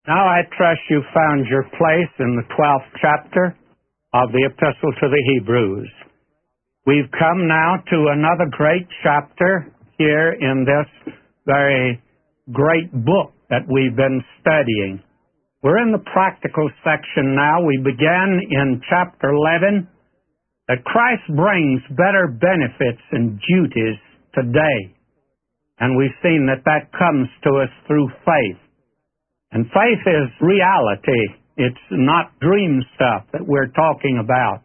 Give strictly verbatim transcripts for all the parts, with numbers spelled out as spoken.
Now I trust you found your place in the twelfth chapter of the Epistle to the Hebrews. We've come now to another great chapter here in this very great book that we've been studying. We're in the practical section now. We began in chapter eleven that Christ brings better benefits and duties today. And we've seen that that comes to us through faith. And faith is reality. It's not dream stuff that we're talking about.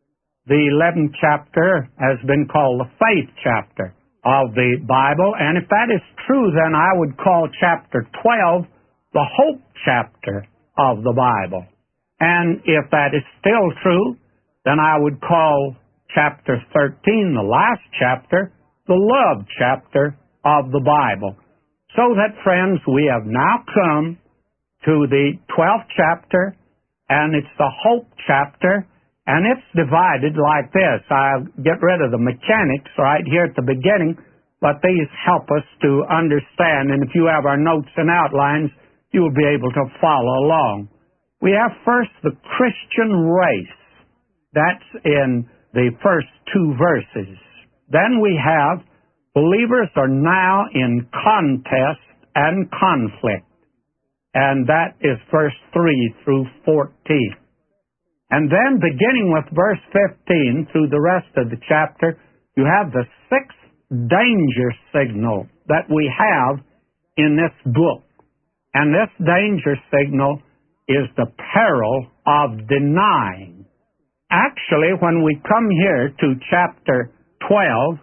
The eleventh chapter has been called the faith chapter of the Bible. And if that is true, then I would call chapter twelve the hope chapter of the Bible. And if that is still true, then I would call chapter thirteen, the last chapter, the love chapter of the Bible. So that, friends, we have now come to the twelfth chapter, and it's the hope chapter, and it's divided like this. I'll get rid of the mechanics right here at the beginning, but these help us to understand, and if you have our notes and outlines, you will be able to follow along. We have first the Christian race. That's in the first two verses. Then we have believers are now in contest and conflict. And that is verse three through fourteen. And then beginning with verse fifteen through the rest of the chapter, you have the sixth danger signal that we have in this book. And this danger signal is the peril of denying. Actually, when we come here to chapter twelve,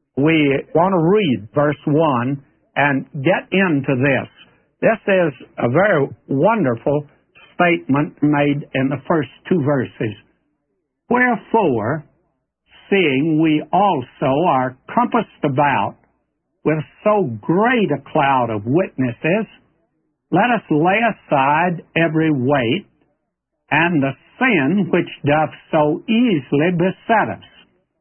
we want to read verse one and get into this. This is a very wonderful statement made in the first two verses. Wherefore, seeing we also are compassed about with so great a cloud of witnesses, let us lay aside every weight and the sin which doth so easily beset us,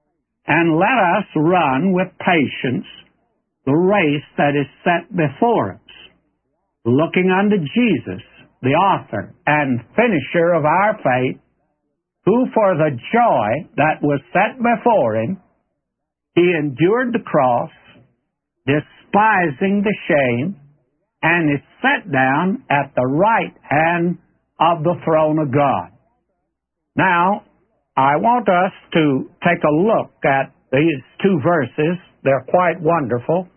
and let us run with patience the race that is set before us, looking unto Jesus, the author and finisher of our faith, who for the joy that was set before him, he endured the cross, despising the shame, and is set down at the right hand of the throne of God. Now, I want us to take a look at these two verses. They're quite wonderful,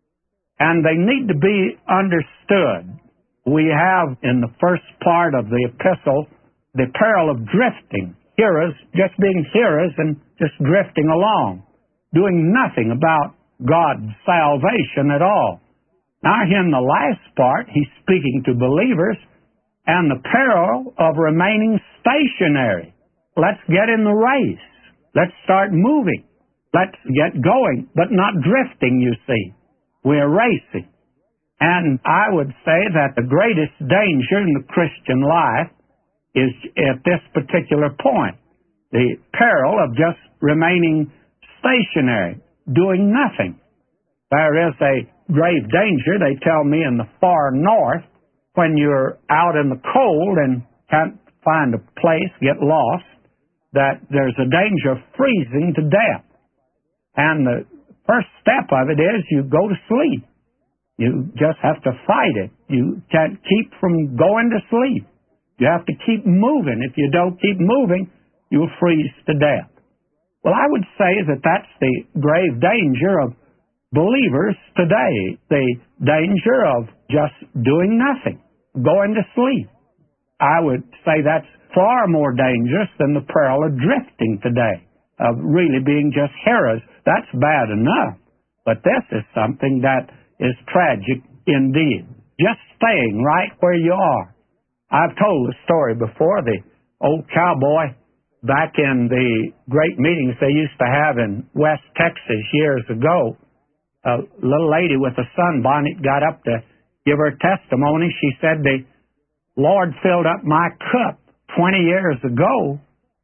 and they need to be understood. We have in the first part of the epistle the peril of drifting, hearers, just being hearers and just drifting along, doing nothing about God's salvation at all. Now here in the last part, he's speaking to believers and the peril of remaining stationary. Let's get in the race. Let's start moving. Let's get going, but not drifting, you see. We're racing. And I would say that the greatest danger in the Christian life is at this particular point, the peril of just remaining stationary, doing nothing. There is a grave danger, they tell me, in the far north, when you're out in the cold and can't find a place, get lost, that there's a danger of freezing to death. And the first step of it is you go to sleep. You just have to fight it. You can't keep from going to sleep. You have to keep moving. If you don't keep moving, you'll freeze to death. Well, I would say that that's the grave danger of believers today, the danger of just doing nothing, going to sleep. I would say that's far more dangerous than the peril of drifting today, of really being just hearers. That's bad enough, but this is something that is tragic indeed. Just staying right where you are. I've told the story before, the old cowboy back in the great meetings they used to have in West Texas years ago. A little lady with a sunbonnet got up to give her testimony. She said, the Lord filled up my cup twenty years ago,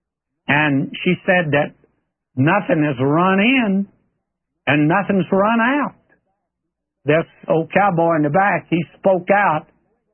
and she said that nothing has run in and nothing's run out. This old cowboy in the back, he spoke out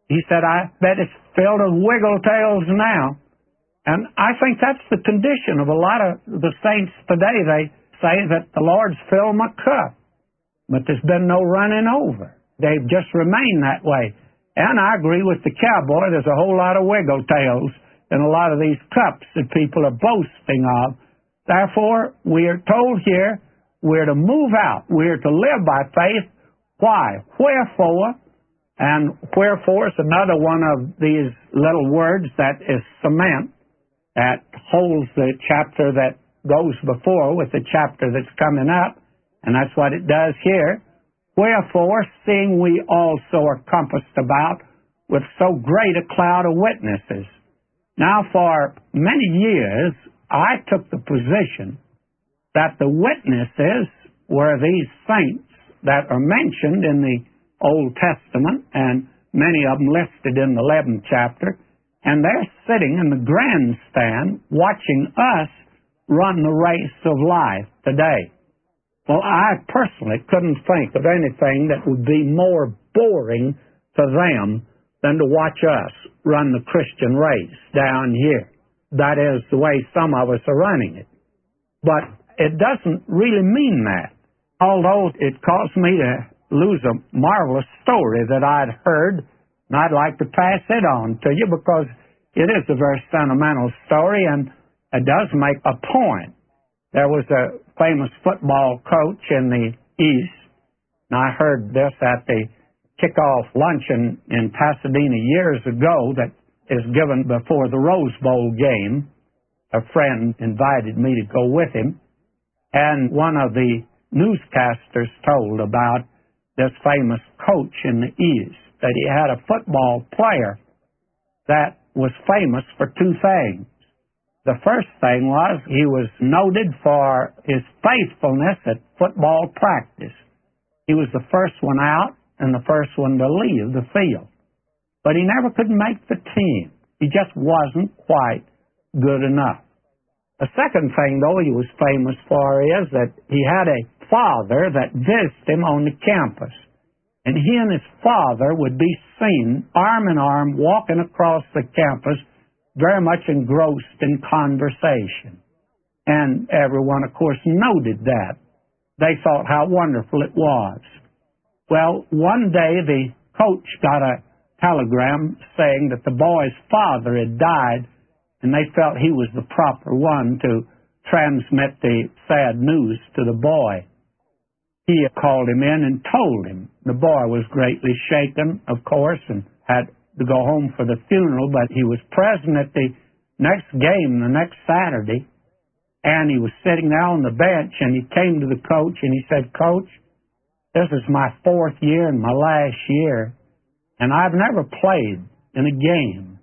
He said, I bet it's filled with wiggle tails now. And I think that's the condition of a lot of the saints today. They say that the Lord's filled my cup, but there's been no running over. They've just remained that way. And I agree with the cowboy. There's a whole lot of wiggle tails in a lot of these cups that people are boasting of. Therefore, we are told here we're to move out. We're to live by faith. Why? Wherefore? And wherefore is another one of these little words that is cement, that holds the chapter that goes before with the chapter that's coming up, and that's what it does here. Wherefore, seeing we also are compassed about with so great a cloud of witnesses. Now, for many years, I took the position that the witnesses were these saints that are mentioned in the Old Testament, and many of them listed in the eleventh chapter, and they're sitting in the grandstand watching us run the race of life today. Well, I personally couldn't think of anything that would be more boring to them than to watch us run the Christian race down here. That is the way some of us are running it. But it doesn't really mean that, although it caused me to lose a marvelous story that I'd heard, and I'd like to pass it on to you because it is a very sentimental story, and it does make a point. There was a famous football coach in the East, and I heard this at the kickoff luncheon in Pasadena years ago that is given before the Rose Bowl game. A friend invited me to go with him, and one of the newscasters told about this famous coach in the East, that he had a football player that was famous for two things. The first thing was he was noted for his faithfulness at football practice. He was the first one out and the first one to leave the field. But he never could make the team. He just wasn't quite good enough. The second thing, though, he was famous for is that he had a father that visited him on the campus. And he and his father would be seen arm in arm walking across the campus, very much engrossed in conversation. And everyone, of course, noted that. They thought how wonderful it was. Well, one day the coach got a telegram saying that the boy's father had died, and they felt he was the proper one to transmit the sad news to the boy. He called him in and told him. The boy was greatly shaken, of course, and had to go home for the funeral, but he was present at the next game the next Saturday, and he was sitting there on the bench, and he came to the coach, and he said, "Coach, this is my fourth year and my last year, and I've never played in a game.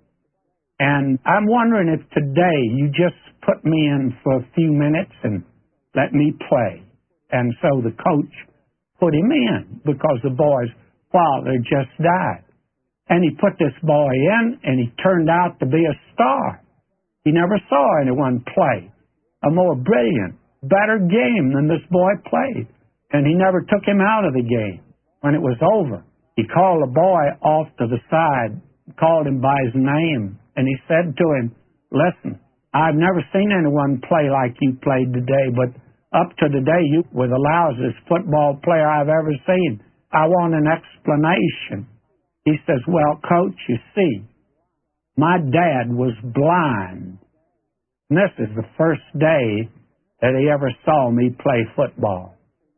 And I'm wondering if today you just put me in for a few minutes and let me play." And so the coach put him in because the boy's father just died. And he put this boy in, and he turned out to be a star. He never saw anyone play a more brilliant, better game than this boy played. And he never took him out of the game. When it was over, he called the boy off to the side, called him by his name, and he said to him, "Listen, I've never seen anyone play like you played today, but up to today, you were the lousiest football player I've ever seen. I want an explanation." He says, "Well, Coach, you see, my dad was blind. And this is the first day that he ever saw me play football."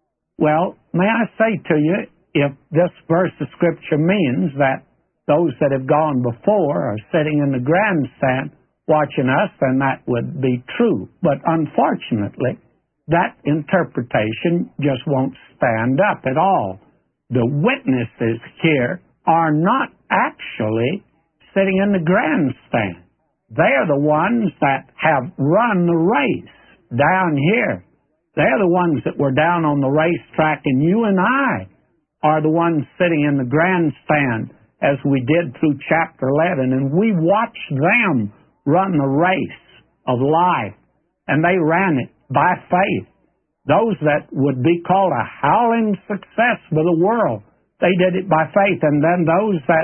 Well, may I say to you, if this verse of Scripture means that those that have gone before are sitting in the grandstand watching us, then that would be true. But unfortunately, that interpretation just won't stand up at all. The witnesses here are not actually sitting in the grandstand. They're the ones that have run the race down here. They're the ones that were down on the racetrack, and you and I are the ones sitting in the grandstand as we did through chapter eleven, and we watched them run the race of life, and they ran it by faith. Those that would be called a howling success for the world, they did it by faith. And then those that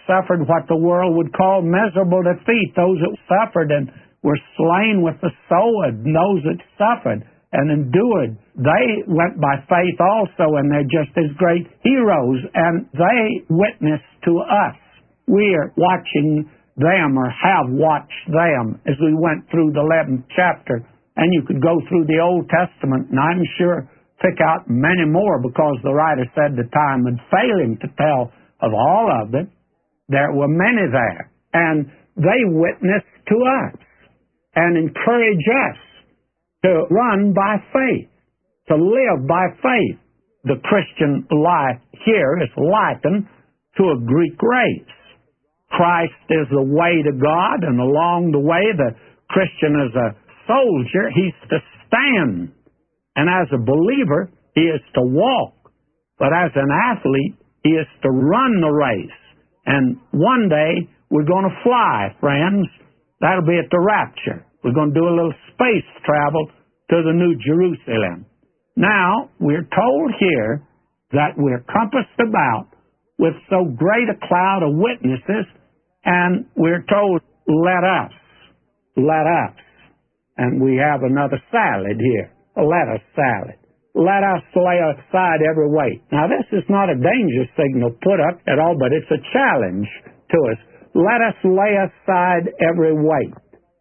suffered what the world would call miserable defeat. Those that suffered and were slain with the sword, and those that suffered and endured, they went by faith also, and they're just as great heroes, and they witnessed to us. We are watching them, or have watched them, as we went through the eleventh chapter. And you could go through the Old Testament, and I'm sure pick out many more, because the writer said the time would fail him to tell of all of them. There were many there, and they witnessed to us and encourage us to run by faith, to live by faith. The Christian life here is likened to a Greek race. Christ is the way to God, and along the way the Christian is a soldier. He's to stand. And as a believer, he is to walk. But as an athlete, he is to run the race. And one day, we're going to fly, friends. That'll be at the rapture. We're going to do a little space travel to the New Jerusalem. Now, we're told here that we're compassed about with so great a cloud of witnesses, and we're told, let us, let us. And we have another salad here. Let us salad. Let us lay aside every weight. Now, this is not a danger signal put up at all, but it's a challenge to us. Let us lay aside every weight,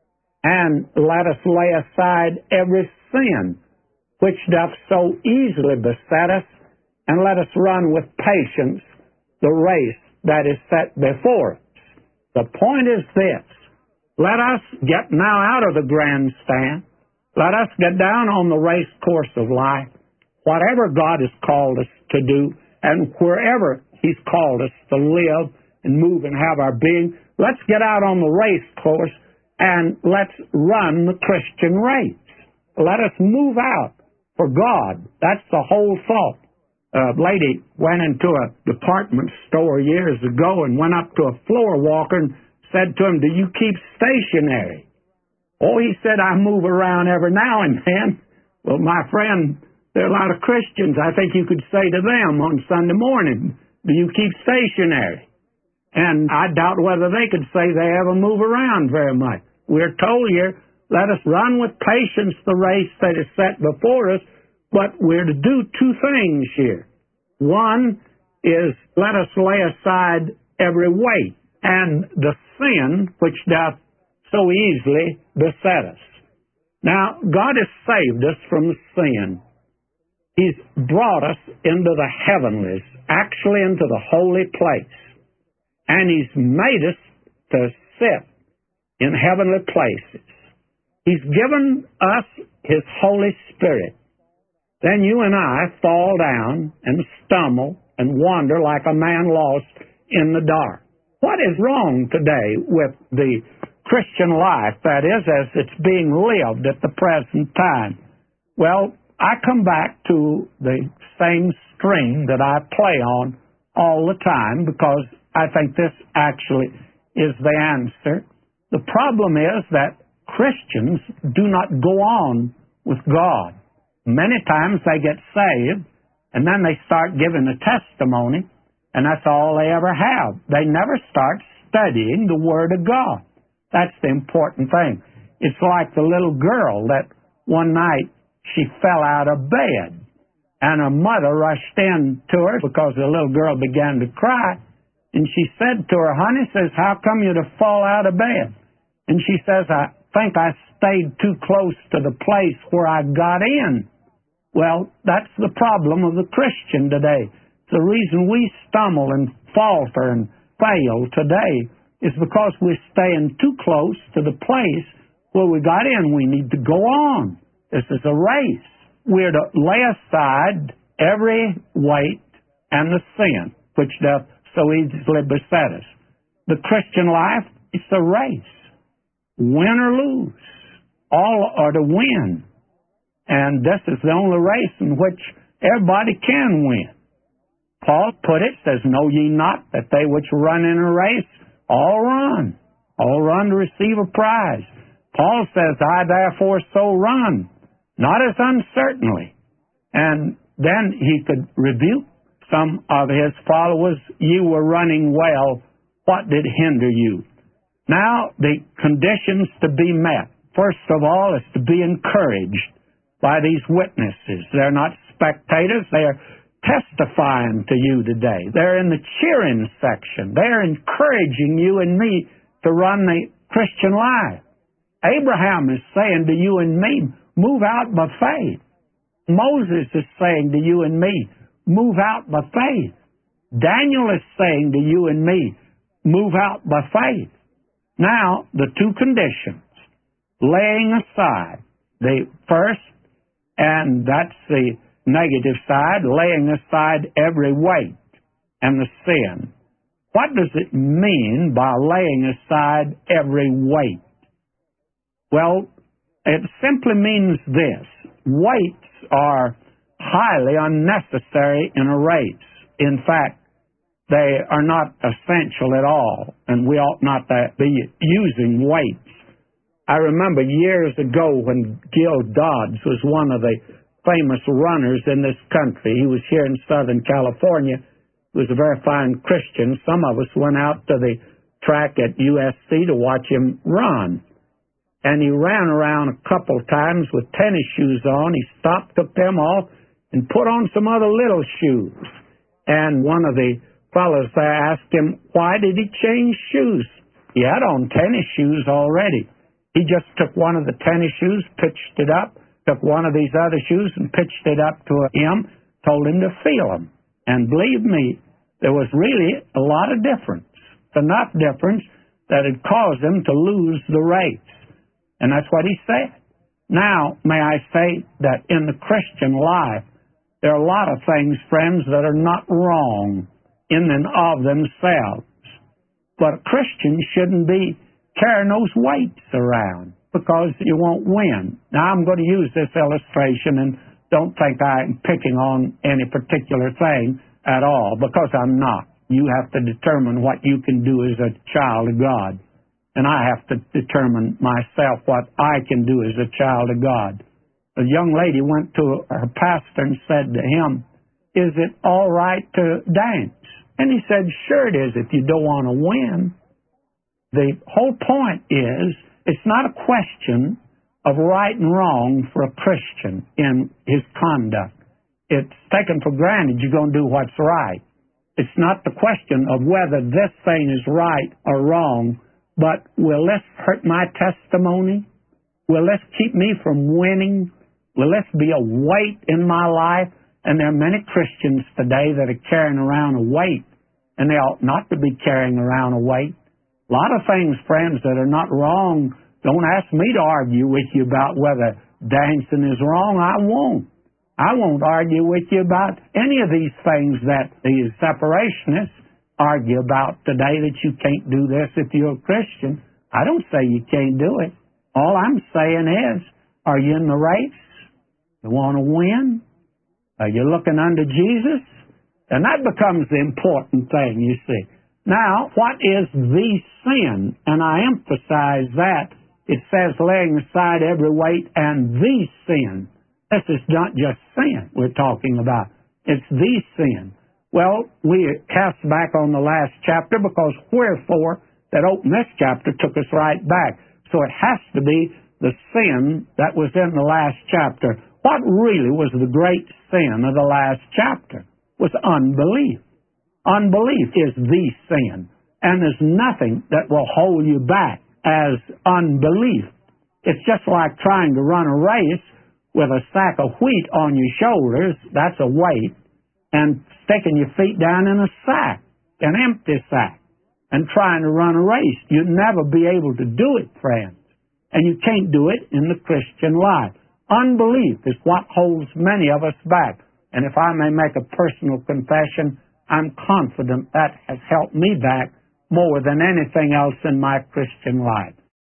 and let us lay aside every sin which doth so easily beset us, and let us run with patience the race that is set before us. The point is this: let us get now out of the grandstand. Let us get down on the race course of life, whatever God has called us to do, and wherever He's called us to live and move and have our being. Let's get out on the race course and let's run the Christian race. Let us move out for God. That's the whole thought. A lady went into a department store years ago and went up to a floor walker and said to him, "Do you keep stationary?" Oh, he said, "I move around every now and then." Well, my friend, there are a lot of Christians. I think you could say to them on Sunday morning, "Do you keep stationary?" And I doubt whether they could say they ever move around very much. We're told here, let us run with patience the race that is set before us, but we're to do two things here. One is, let us lay aside every weight and the sin which doth so easily beset us. Now, God has saved us from sin. He's brought us into the heavenlies, actually into the holy place. And He's made us to sit in heavenly places. He's given us His Holy Spirit. Then you and I fall down and stumble and wander like a man lost in the dark. What is wrong today with the Christian life, that is, as it's being lived at the present time? Well, I come back to the same string that I play on all the time, because I think this actually is the answer. The problem is that Christians do not go on with God. Many times they get saved, and then they start giving a testimony, and that's all they ever have. They never start studying the Word of God. That's the important thing. It's like the little girl that one night she fell out of bed, and her mother rushed in to her because the little girl began to cry, and she said to her, "Honey," says, "how come you to fall out of bed?" And she says, "I think I stayed too close to the place where I got in." Well, that's the problem of the Christian today. The reason we stumble and falter and fail today is because we're staying too close to the place where we got in. We need to go on. This is a race. We're to lay aside every weight and the sin which doth so easily beset us. The Christian life is a race. Win or lose, all are to win. And this is the only race in which everybody can win. Paul put it, says, "Know ye not that they which run in a race all run, all run to receive a prize?" Paul says, "I therefore so run, not as uncertainly." And then he could rebuke some of his followers. "You were running well What did hinder you? Now, the conditions to be met, first of all, is to be encouraged by these witnesses. They're not spectators. They're testifying to you today. They're in the cheering section. They're encouraging you and me to run the Christian life. Abraham is saying to you and me, move out by faith. Moses is saying to you and me, move out by faith. Daniel is saying to you and me, move out by faith. Now, the two conditions, laying aside the first, and that's the negative side, laying aside every weight and the sin. What does it mean by laying aside every weight? Well, it simply means this. Weights are highly unnecessary in a race. In fact, they are not essential at all, and we ought not to be using weights. I remember years ago when Gil Dodds was one of the famous runners in this country. He was here in Southern California. He was a very fine Christian. Some of us went out to the track at U S C to watch him run. And he ran around a couple times with tennis shoes on. He stopped, took them off, and put on some other little shoes. And one of the fellows there asked him, why did he change shoes? He had on tennis shoes already. He just took one of the tennis shoes, pitched it up, took one of these other shoes and pitched it up to him, told him to feel them. And believe me, there was really a lot of difference, enough difference that it caused him to lose the race. And that's what he said. Now, may I say that in the Christian life, there are a lot of things, friends, that are not wrong in and of themselves. But a Christian shouldn't be carrying those weights around because you won't win. Now, I'm going to use this illustration, and don't think I'm picking on any particular thing at all, because I'm not. You have to determine what you can do as a child of God. And I have to determine myself what I can do as a child of God. A young lady went to her pastor and said to him, is it all right to dance? And he said, sure it is if you don't want to win. The whole point is, it's not a question of right and wrong for a Christian in his conduct. It's taken for granted you're going to do what's right. It's not the question of whether this thing is right or wrong, but will this hurt my testimony? Will this keep me from winning? Will this be a weight in my life? And there are many Christians today that are carrying around a weight, and they ought not to be carrying around a weight. A lot of things, friends, that are not wrong. Don't ask me to argue with you about whether dancing is wrong. I won't. I won't argue with you about any of these things that the separationists argue about today, that you can't do this if you're a Christian. I don't say you can't do it. All I'm saying is, are you in the race? You want to win? Are you looking unto Jesus? And that becomes the important thing, you see. Now, what is the sin? And I emphasize that. It says laying aside every weight and the sin. This is not just sin we're talking about. It's the sin. Well, we cast back on the last chapter because wherefore that opened this chapter took us right back. So it has to be the sin that was in the last chapter. What really was the great sin of the last chapter? Was unbelief. Unbelief is the sin. And there's nothing that will hold you back as unbelief. It's just like trying to run a race with a sack of wheat on your shoulders. That's a weight. And sticking your feet down in a sack, an empty sack, and trying to run a race. You'd never be able to do it, friends. And you can't do it in the Christian life. Unbelief is what holds many of us back. And if I may make a personal confession, I'm confident that has helped me back more than anything else in my Christian life.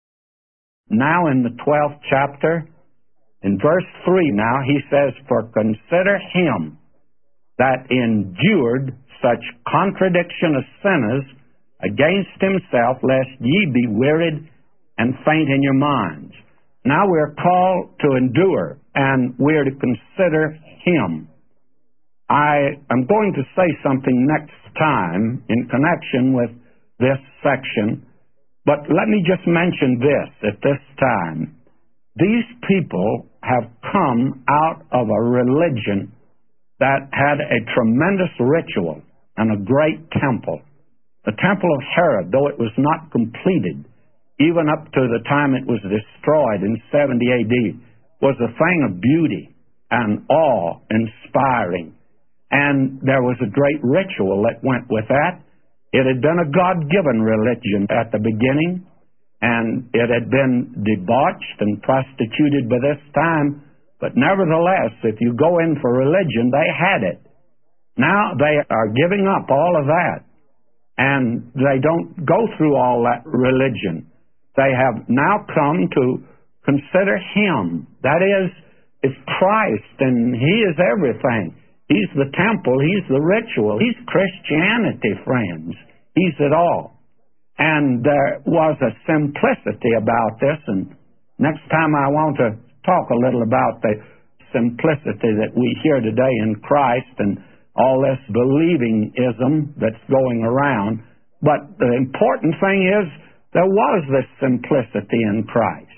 Now in the twelfth chapter, in verse three now, he says, for consider him that endured such contradiction of sinners against himself, lest ye be wearied and faint in your minds. Now we're called to endure, and we're to consider him. I am going to say something next time in connection with this section. But let me just mention this at this time. These people have come out of a religion that had a tremendous ritual and a great temple. The temple of Herod, though it was not completed, even up to the time it was destroyed in seventy A D, was a thing of beauty and awe-inspiring. And there was a great ritual that went with that. It had been a God-given religion at the beginning, and it had been debauched and prostituted by this time. But nevertheless, if you go in for religion, they had it. Now they are giving up all of that, and they don't go through all that religion. They have now come to consider Him. That is, it's Christ, and He is everything. He's the temple. He's the ritual. He's Christianity, friends. He's it all. And there was a simplicity about this, and next time I want to talk a little about the simplicity that we hear today in Christ and all this believing-ism that's going around. But the important thing is there was this simplicity in Christ,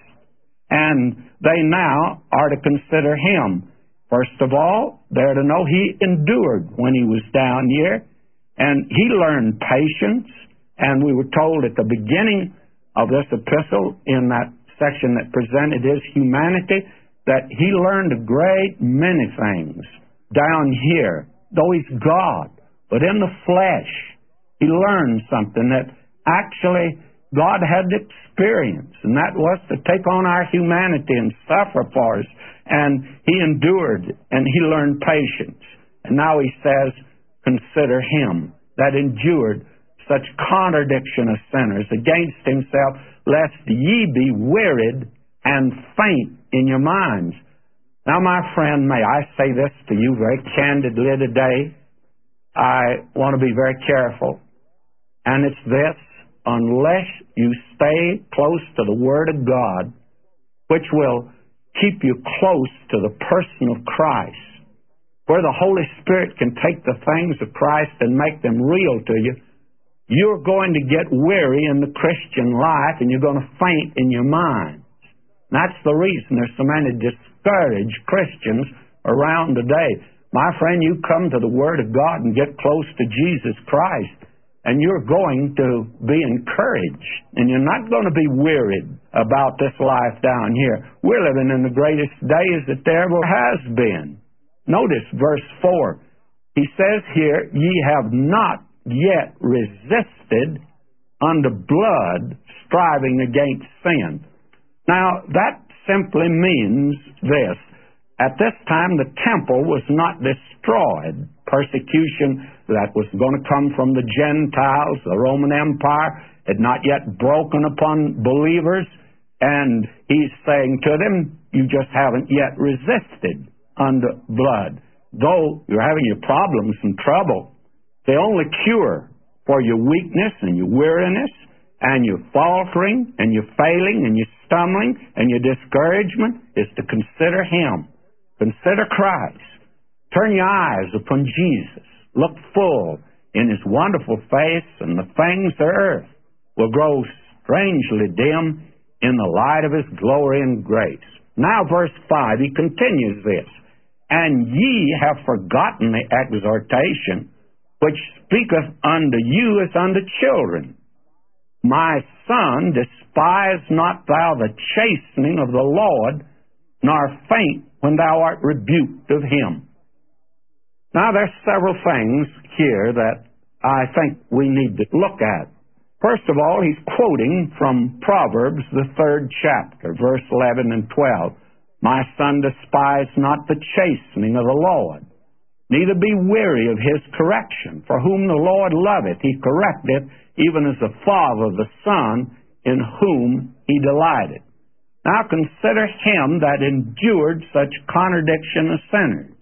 and they now are to consider Him. First of all, they're to know He endured when He was down here, and He learned patience. And we were told at the beginning of this epistle, in that section that presented His humanity, that He learned a great many things down here, though He's God. But in the flesh, He learned something that actually God had experience, and that was to take on our humanity and suffer for us. And He endured, and He learned patience. And now He says, consider Him that endured such contradiction of sinners against Himself, lest ye be wearied and faint in your minds. Now, my friend, may I say this to you very candidly today? I want to be very careful. And it's this: unless you stay close to the Word of God, which will keep you close to the person of Christ, where the Holy Spirit can take the things of Christ and make them real to you, you're going to get weary in the Christian life, and you're going to faint in your mind. That's the reason there's so many discouraged Christians around today. My friend, you come to the Word of God and get close to Jesus Christ, and you're going to be encouraged, and you're not going to be wearied about this life down here. We're living in the greatest days that there ever has been. Notice verse four. He says here, ye have not yet resisted unto blood, striving against sin. Now, that simply means this: at this time, the temple was not destroyed. Persecution that was going to come from the Gentiles, the Roman Empire, had not yet broken upon believers. And He's saying to them, you just haven't yet resisted unto blood. Though you're having your problems and trouble, the only cure for your weakness and your weariness and your faltering and your failing and your stumbling and your discouragement is to consider Him. Consider Christ. Turn your eyes upon Jesus. Look full in His wonderful face, and the things of earth will grow strangely dim in the light of His glory and grace. Now, verse five, he continues this: and ye have forgotten the exhortation which speaketh unto you as unto children. My son, despise not thou the chastening of the Lord, nor faint when thou art rebuked of Him. Now, there's several things here that I think we need to look at. First of all, he's quoting from Proverbs, the third chapter, verse eleven and twelve. My son, despise not the chastening of the Lord, neither be weary of His correction. For whom the Lord loveth, He correcteth, even as the father the son in whom He delighteth. Now consider Him that endured such contradiction of sinners.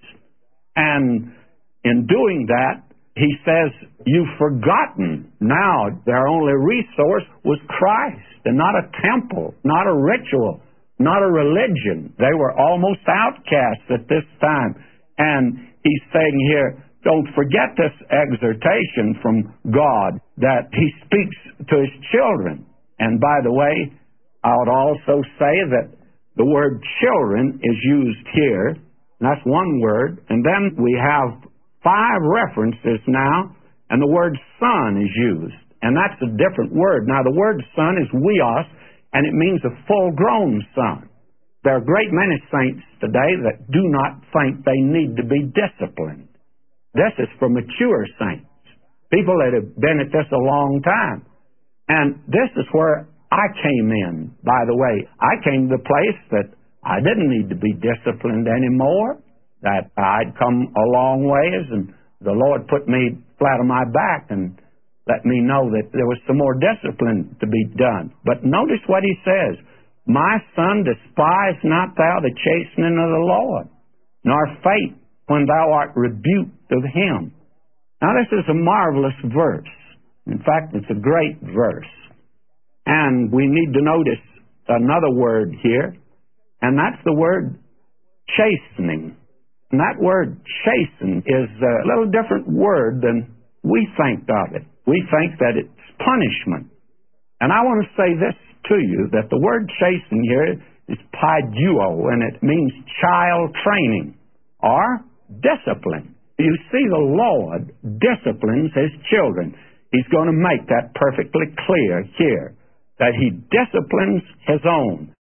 And in doing that, He says, you've forgotten. Now their only resource was Christ, and not a temple, not a ritual, not a religion. They were almost outcasts at this time. And He's saying here, Don't forget this exhortation from God that He speaks to His children. And by the way, I would also say that the word children is used here. And that's one word. And then we have five references now, and the word son is used. And that's a different word. Now, the word son is weos, and it means a full-grown son. There are a great many saints today that do not think they need to be disciplined. This is for mature saints, people that have been at this a long time. And this is where I came in, by the way. I came to the place that I didn't need to be disciplined anymore, that I'd come a long ways, and the Lord put me flat on my back and let me know that there was some more discipline to be done. But notice what He says, my son, despise not thou the chastening of the Lord, nor faint when thou art rebuked of Him. Now this is a marvelous verse. In fact, it's a great verse. And we need to notice another word here, and that's the word chastening. And that word chasten is a little different word than we think of it. We think that it's punishment. And I want to say this to you, that the word chasten here is paiduo, and it means child training or discipline. You see, the Lord disciplines His children. He's going to make that perfectly clear here, that He disciplines His own.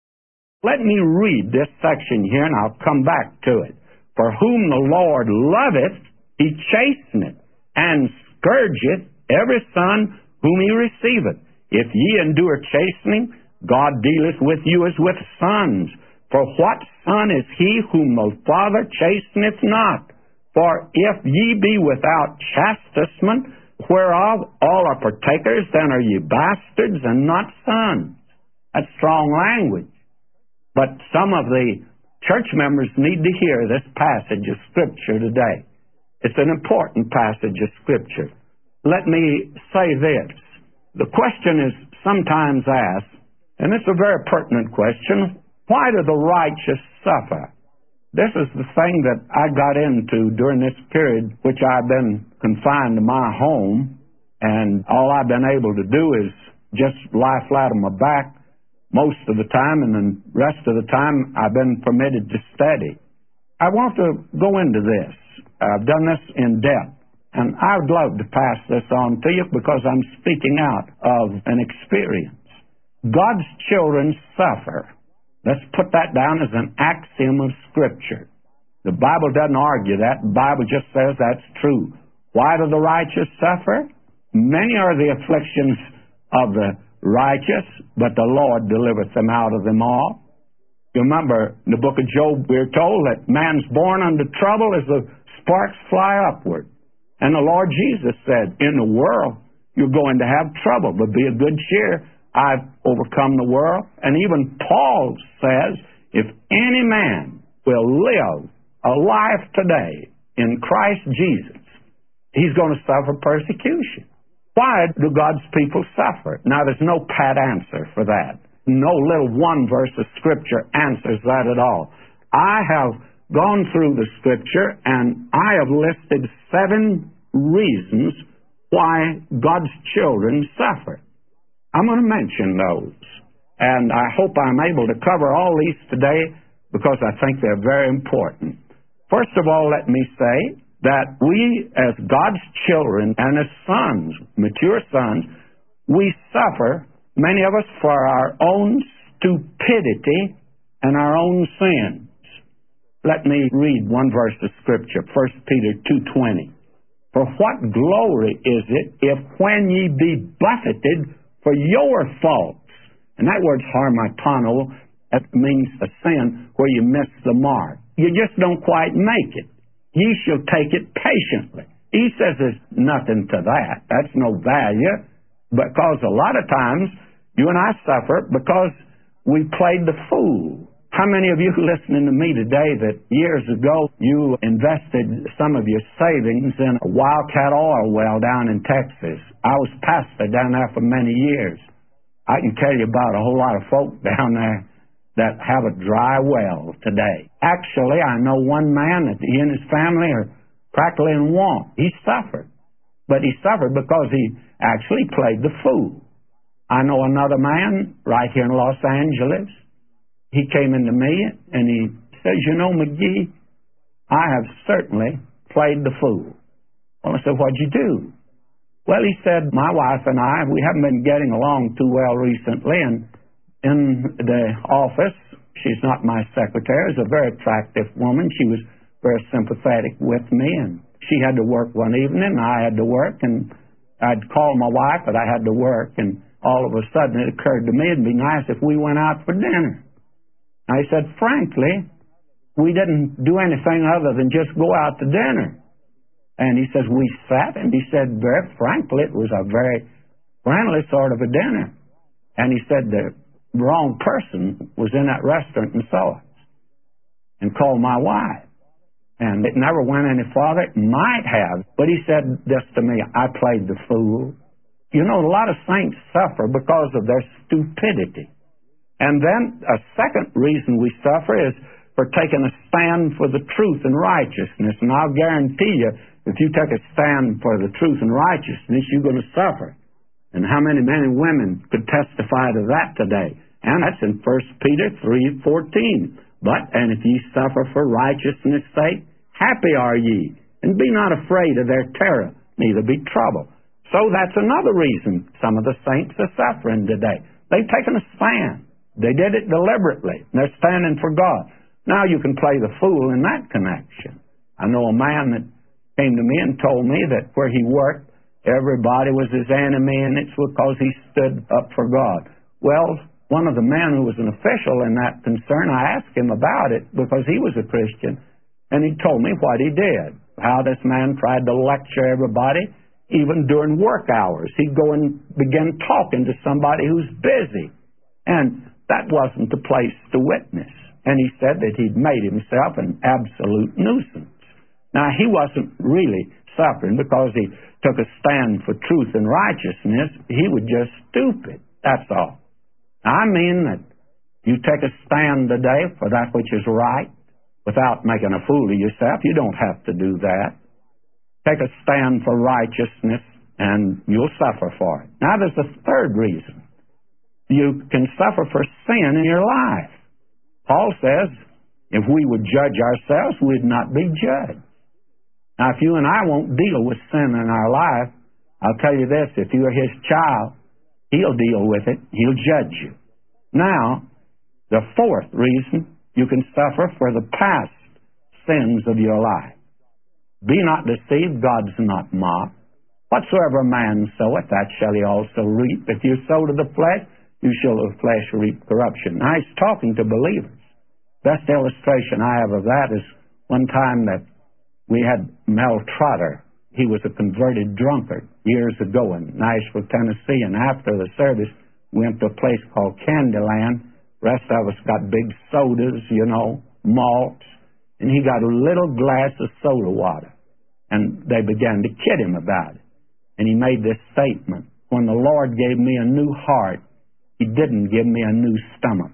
Let me read this section here, and I'll come back to it. For whom the Lord loveth, He chasteneth, and scourgeth every son whom He receiveth. If ye endure chastening, God dealeth with you as with sons. For what son is he whom the Father chasteneth not? For if ye be without chastisement, whereof all are partakers, then are ye bastards and not sons. That's strong language. But some of the church members need to hear this passage of Scripture today. It's an important passage of Scripture. Let me say this. The question is sometimes asked, and it's a very pertinent question, why do the righteous suffer? This is the thing that I got into during this period, which I've been confined to my home, and all I've been able to do is just lie flat on my back most of the time, and then the rest of the time I've been permitted to study. I want to go into this. I've done this in depth, and I would love to pass this on to you because I'm speaking out of an experience. God's children suffer. Let's put that down as an axiom of Scripture. The Bible doesn't argue that. The Bible just says that's true. Why do the righteous suffer? Many are the afflictions of the righteous, but the Lord delivereth them out of them all. You remember in the book of Job, we're told that man's born unto trouble as the sparks fly upward. And the Lord Jesus said, in the world, you're going to have trouble, but be of good cheer. I've overcome the world. And even Paul says, if any man will live a life today in Christ Jesus, he's going to suffer persecution. Why do God's people suffer? Now, there's no pat answer for that. No little one verse of Scripture answers that at all. I have gone through the Scripture, and I have listed seven reasons why God's children suffer. I'm going to mention those, and I hope I'm able to cover all these today because I think they're very important. First of all, let me say that we, as God's children and as sons, mature sons, we suffer, many of us, for our own stupidity and our own sins. Let me read one verse of Scripture, First Peter two twenty. For what glory is it if when ye be buffeted for your faults, and that word's harmatano, that means a sin where you miss the mark. You just don't quite make it. Ye shall take it patiently. He says there's nothing to that. That's no value, because a lot of times you and I suffer because we played the fool. How many of you listening to me today that years ago you invested some of your savings in a Wildcat oil well down in Texas? I was pastor down there for many years. I can tell you about a whole lot of folk down there that have a dry well today. Actually, I know one man that he and his family are practically in want. He suffered. But he suffered because he actually played the fool. I know another man right here in Los Angeles. He came into me and he says, you know, McGee, I have certainly played the fool. Well, I said, what'd you do? Well, he said, my wife and I, we haven't been getting along too well recently, and in the office, she's not my secretary, is a very attractive woman. She was very sympathetic with me, and she had to work one evening, and I had to work, and I'd call my wife, but I had to work, and all of a sudden it occurred to me it'd be nice if we went out for dinner. I said, frankly, we didn't do anything other than just go out to dinner. And he says, we sat, and he said, very frankly, it was a very friendly sort of a dinner. And he said the wrong person was in that restaurant and saw us and called my wife. And it never went any farther. It might have. But he said this to me, I played the fool. You know, a lot of saints suffer because of their stupidity. And then a second reason we suffer is for taking a stand for the truth and righteousness. And I'll guarantee you, if you take a stand for the truth and righteousness, you're going to suffer. And how many men and women could testify to that today? And that's in First Peter three fourteen. But, and if ye suffer for righteousness' sake, happy are ye, and be not afraid of their terror, neither be troubled. So that's another reason some of the saints are suffering today. They've taken a stand. They did it deliberately. They're standing for God. Now you can play the fool in that connection. I know a man that came to me and told me that where he worked, everybody was his enemy, and it's because he stood up for God. Well, one of the men who was an official in that concern, I asked him about it because he was a Christian, and he told me what he did, how this man tried to lecture everybody, even during work hours. He'd go and begin talking to somebody who's busy, and that wasn't the place to witness. And he said that he'd made himself an absolute nuisance. Now, he wasn't really suffering because he took a stand for truth and righteousness. He was just stupid. That's all. I mean that you take a stand today for that which is right without making a fool of yourself. You don't have to do that. Take a stand for righteousness and you'll suffer for it. Now, there's a third reason. You can suffer for sin in your life. Paul says, if we would judge ourselves, we'd not be judged. Now, if you and I won't deal with sin in our life, I'll tell you this, if you're his child, he'll deal with it. He'll judge you. Now, the fourth reason, you can suffer for the past sins of your life. Be not deceived, God's not mocked. Whatsoever a man soweth, that shall he also reap. If you sow to the flesh, you shall of the flesh reap corruption. Now, he's talking to believers. Best illustration I have of that is one time that we had Mel Trotter. He was a converted drunkard years ago in Nashville, Tennessee, and after the service, we went to a place called Candyland. The rest of us got big sodas, you know, malts, and he got a little glass of soda water. And they began to kid him about it. And he made this statement, when the Lord gave me a new heart, he didn't give me a new stomach.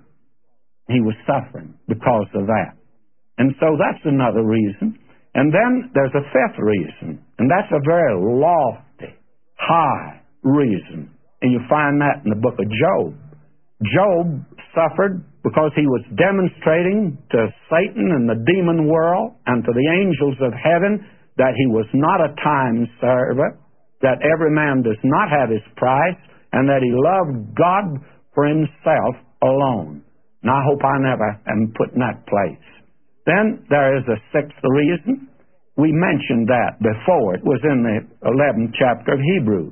He was suffering because of that. And so that's another reason. And then there's a fifth reason, and that's a very lofty, high reason. And you find that in the book of Job. Job suffered because he was demonstrating to Satan and the demon world and to the angels of heaven that he was not a time server, that every man does not have his price, and that he loved God for himself alone. And I hope I never am put in that place. Then there is a sixth reason. We mentioned that before. It was in the eleventh chapter of Hebrews.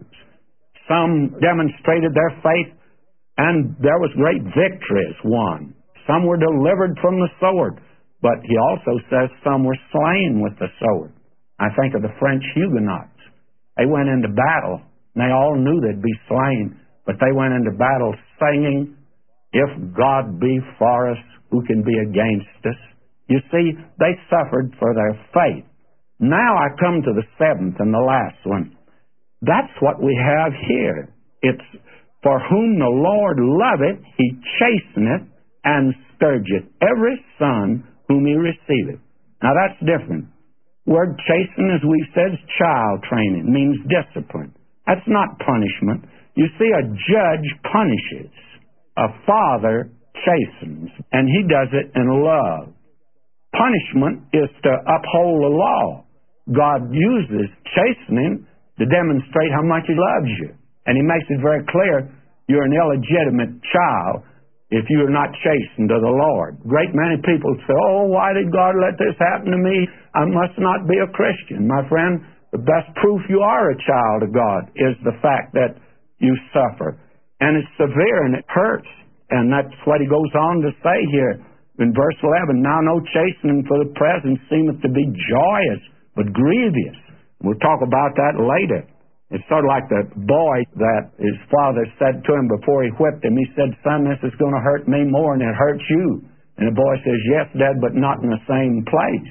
Some demonstrated their faith, and there was great victories won. Some were delivered from the sword, but he also says some were slain with the sword. I think of the French Huguenots. They went into battle, and they all knew they'd be slain, but they went into battle singing, "If God be for us, who can be against us?" You see, they suffered for their faith. Now I come to the seventh and the last one. That's what we have here. It's, for whom the Lord loveth, he chasteneth and scourgeth every son whom he receiveth. Now that's different. Word chasten, as we've said, is child training, means discipline. That's not punishment. You see, a judge punishes. A father chastens, and he does it in love. Punishment is to uphold the law. God uses chastening to demonstrate how much he loves you. And he makes it very clear you're an illegitimate child if you're not chastened to the Lord. Great many people say, oh, why did God let this happen to me? I must not be a Christian. My friend, the best proof you are a child of God is the fact that you suffer. And it's severe and it hurts. And that's what he goes on to say here in verse eleven. Now no chastening for the present seemeth to be joyous, but grievous. We'll talk about that later. It's sort of like the boy that his father said to him before he whipped him. He said, son, this is going to hurt me more than it hurts you. And the boy says, yes, Dad, but not in the same place.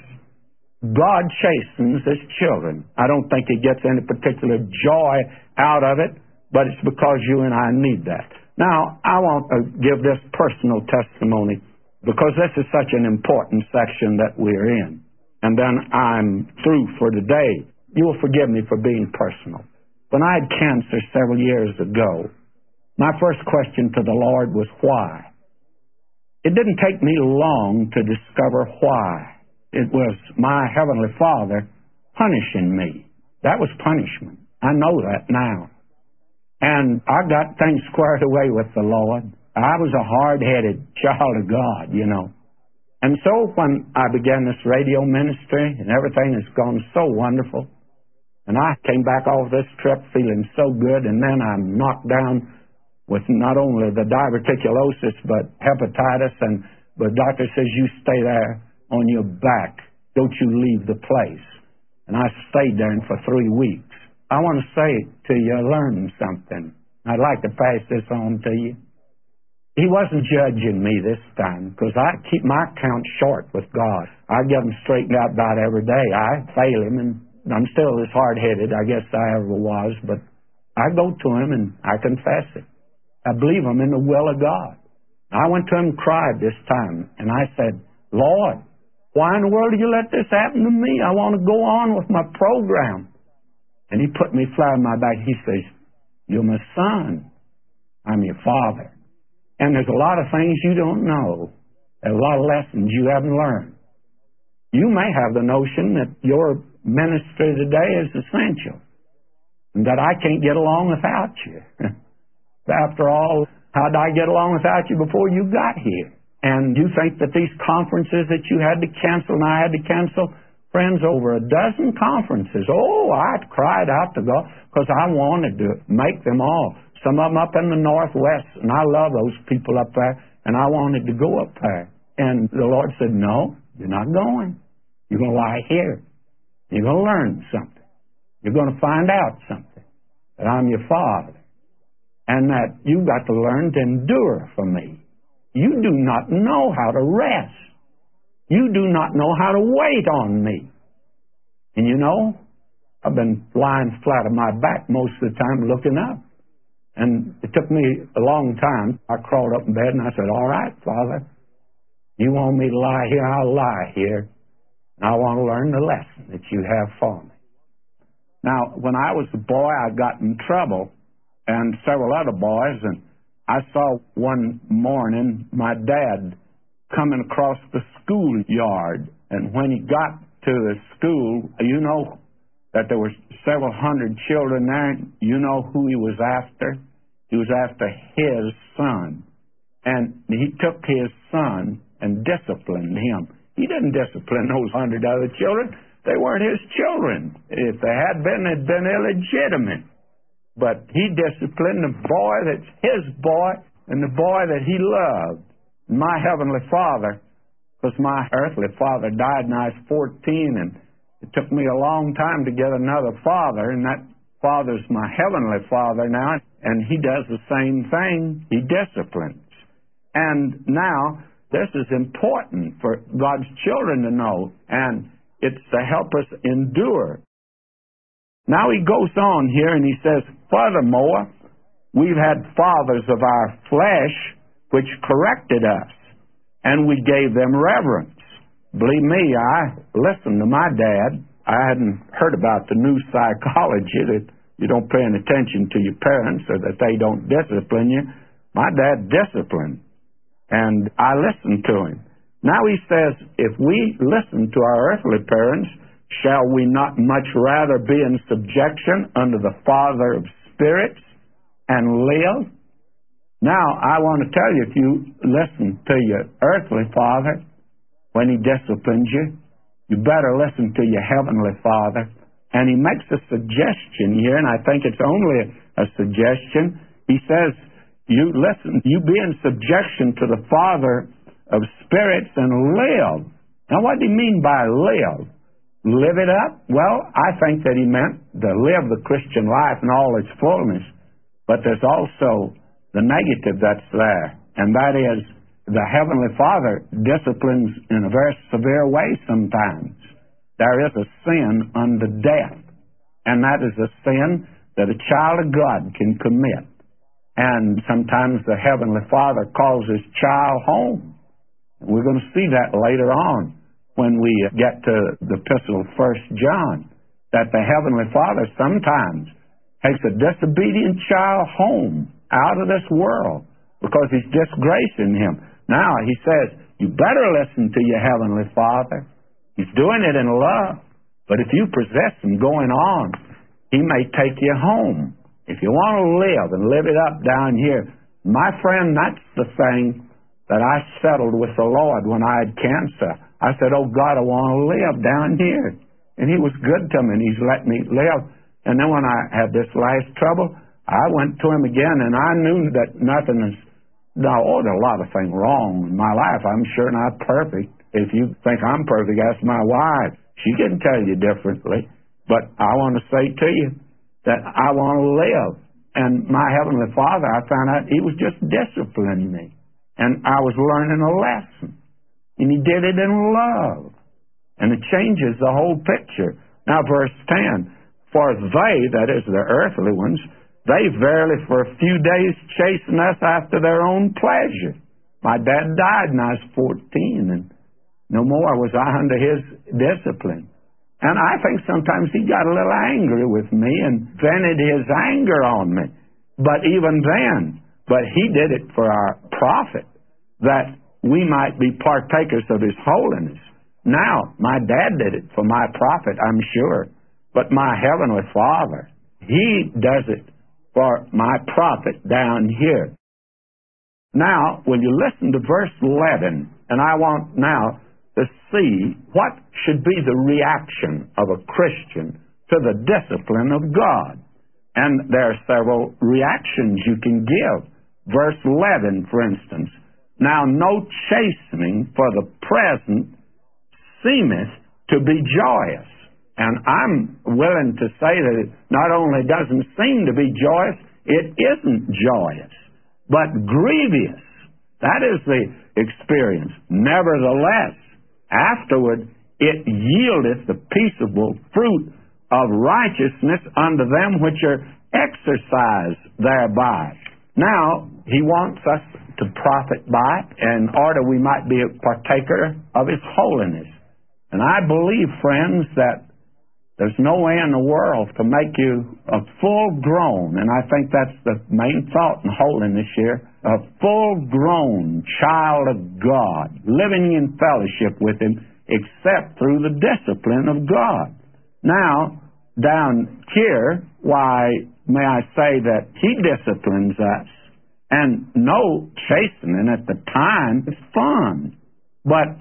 God chastens his children. I don't think he gets any particular joy out of it, but it's because you and I need that. Now, I want to give this personal testimony because this is such an important section that we're in. And then I'm through for today. You'll forgive me for being personal. When I had cancer several years ago, my first question to the Lord was why. It didn't take me long to discover why. It was my Heavenly Father punishing me. That was punishment. I know that now. And I got things squared away with the Lord. I was a hard-headed child of God, you know. And so when I began this radio ministry and everything has gone so wonderful, and I came back off this trip feeling so good, and then I'm knocked down with not only the diverticulosis but hepatitis, and the doctor says, you stay there on your back. Don't you leave the place. And I stayed there for three weeks. I want to say to you, learn something. I'd like to pass this on to you. He wasn't judging me this time because I keep my count short with God. I get him straightened out about every day. I fail him, and I'm still as hard-headed, I guess I ever was, but I go to him and I confess it. I believe I'm in the will of God. I went to him and cried this time, and I said, Lord, why in the world did you let this happen to me? I want to go on with my program. And he put me flat on my back. He says, you're my son. I'm your father. And there's a lot of things you don't know. There's a lot of lessons you haven't learned. You may have the notion that your ministry today is essential and that I can't get along without you. After all, how did I get along without you before you got here? And you think that these conferences that you had to cancel and I had to cancel, friends, over a dozen conferences. Oh, I cried out to God because I wanted to make them all. Some of them up in the Northwest, and I love those people up there, and I wanted to go up there. And the Lord said, no, you're not going. You're going to lie here. You're going to learn something. You're going to find out something, that I'm your Father, and that you've got to learn to endure for me. You do not know how to rest. You do not know how to wait on me. And you know, I've been lying flat on my back most of the time looking up. And it took me a long time. I crawled up in bed and I said, all right, Father, you want me to lie here, I'll lie here. And I want to learn the lesson that you have for me. Now, when I was a boy, I got in trouble, and several other boys, and I saw one morning my dad coming across the schoolyard, and when he got to the school, you know that there were several hundred children there. You know who he was after? He was after his son. And he took his son and disciplined him. He didn't discipline those hundred other children. They weren't his children. If they had been, they'd been illegitimate. But he disciplined the boy that's his boy and the boy that he loved. My Heavenly Father, because my earthly father died when I was fourteen, and it took me a long time to get another father, and that Father's my Heavenly Father now, and he does the same thing. He disciplines. And now, this is important for God's children to know, and it's to help us endure. Now he goes on here and he says, furthermore, we've had fathers of our flesh which corrected us, and we gave them reverence. Believe me, I listened to my dad, I hadn't heard about the new psychology that you don't pay any attention to your parents or that they don't discipline you. My dad disciplined, and I listened to him. Now he says, if we listen to our earthly parents, shall we not much rather be in subjection under the Father of spirits and live? Now, I want to tell you, if you listen to your earthly father when he disciplines you, you better listen to your heavenly Father. And he makes a suggestion here, and I think it's only a suggestion. He says, you listen, you be in subjection to the Father of spirits and live. Now, what do you mean by live? Live it up? Well, I think that he meant to live the Christian life in all its fullness. But there's also the negative that's there, and that is the Heavenly Father disciplines in a very severe way sometimes. There is a sin unto death, and that is a sin that a child of God can commit. And sometimes the Heavenly Father calls his child home. We're going to see that later on when we get to the epistle of First John, that the Heavenly Father sometimes takes a disobedient child home out of this world because he's disgracing him. Now, he says, you better listen to your Heavenly Father. He's doing it in love. But if you possess him going on, he may take you home. If you want to live and live it up down here, my friend, that's the thing that I settled with the Lord when I had cancer. I said, oh, God, I want to live down here. And he was good to me, and he's let me live. And then when I had this last trouble, I went to him again, and I knew that nothing is, no, oh, there are a lot of things wrong in my life. I'm sure not perfect. If you think I'm perfect, ask my wife. She can tell you differently. But I want to say to you that I want to live. And my Heavenly Father, I found out he was just disciplining me. And I was learning a lesson. And he did it in love. And it changes the whole picture. Now, verse ten, for they, that is the earthly ones, they verily for a few days chasten us after their own pleasure. My dad died when I was fourteen, and no more was I under his discipline. And I think sometimes he got a little angry with me and vented his anger on me. But even then, but he did it for our profit, that we might be partakers of his holiness. Now, my dad did it for my profit, I'm sure. But my Heavenly Father, he does it for my profit down here. Now, will you listen to verse eleven? And I want now to see what should be the reaction of a Christian to the discipline of God. And there are several reactions you can give. Verse eleven, for instance. Now, no chastening for the present seemeth to be joyous. And I'm willing to say that it not only doesn't seem to be joyous, it isn't joyous, but grievous. That is the experience. Nevertheless, afterward it yieldeth the peaceable fruit of righteousness unto them which are exercised thereby. Now, he wants us to profit by it in order we might be a partaker of his holiness. And I believe, friends, that there's no way in the world to make you a full-grown, and I think that's the main thought in holiness here, a full-grown child of God, living in fellowship with him, except through the discipline of God. Now, down here, why may I say that he disciplines us, and no chastening at the time is fun, but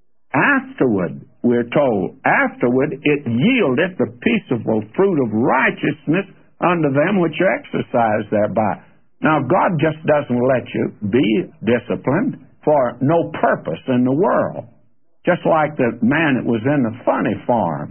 afterward, we're told, afterward it yieldeth the peaceable fruit of righteousness unto them which are exercised thereby. Now, God just doesn't let you be disciplined for no purpose in the world. Just like the man that was in the funny farm.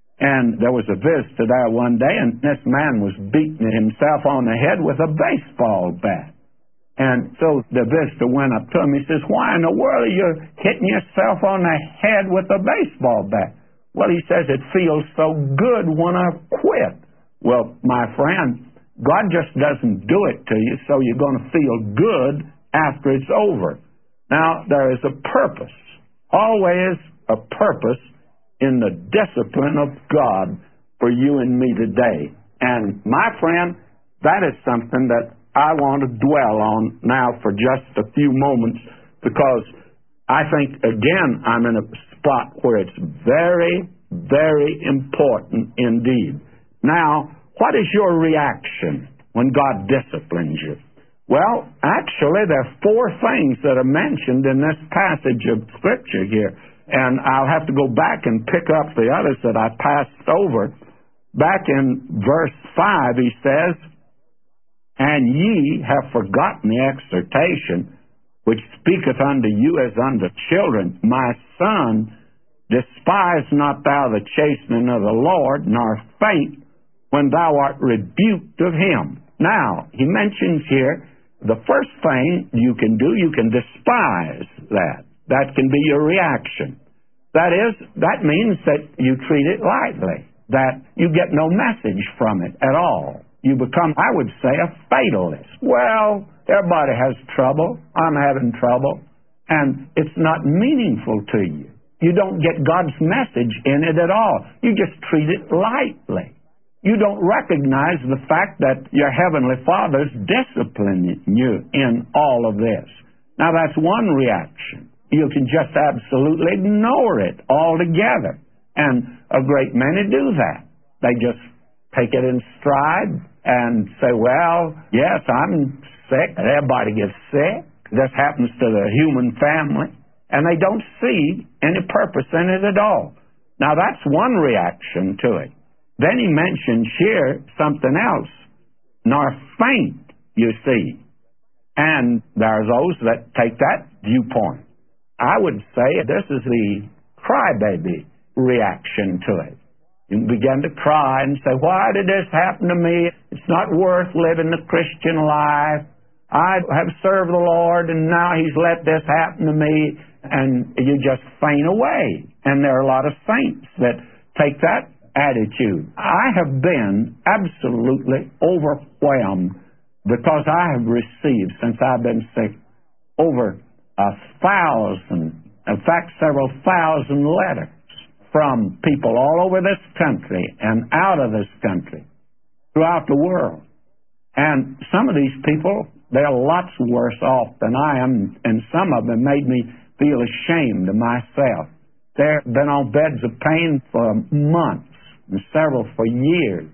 And there was a visitor there one day, and this man was beating himself on the head with a baseball bat. And so the visitor went up to him. He says, why in the world are you hitting yourself on the head with a baseball bat? Well, he says, it feels so good when I quit. Well, my friend, God just doesn't do it to you so you're going to feel good after it's over. Now, there is a purpose, always a purpose in the discipline of God for you and me today. And my friend, that is something that I want to dwell on now for just a few moments, because I think, again, I'm in a spot where it's very, very important indeed. Now, what is your reaction when God disciplines you? Well, actually, there are four things that are mentioned in this passage of Scripture here, and I'll have to go back and pick up the others that I passed over. Back in verse five, he says, "And ye have forgotten the exhortation which speaketh unto you as unto children. My son, despise not thou the chastening of the Lord, nor faint when thou art rebuked of him." Now, he mentions here the first thing you can do, you can despise that. That can be your reaction. That is, that means that you treat it lightly, that you get no message from it at all. You become, I would say, a fatalist. Well, everybody has trouble. I'm having trouble. And it's not meaningful to you. You don't get God's message in it at all. You just treat it lightly. You don't recognize the fact that your Heavenly Father's disciplining you in all of this. Now, that's one reaction. You can just absolutely ignore it altogether. And a great many do that. They just take it in stride and say, well, yes, I'm sick. Everybody gets sick. This happens to the human family. And they don't see any purpose in it at all. Now, that's one reaction to it. Then he mentions here something else. Nor faint, you see. And there are those that take that viewpoint. I would say this is the crybaby reaction to it. You begin to cry and say, why did this happen to me? It's not worth living the Christian life. I have served the Lord, and now He's let this happen to me. And you just faint away. And there are a lot of saints that take that attitude. I have been absolutely overwhelmed because I have received, since I've been sick, over a thousand, in fact, several thousand letters from people all over this country and out of this country, throughout the world. And some of these people, they're lots worse off than I am, and some of them made me feel ashamed of myself. They've been on beds of pain for months, and several for years,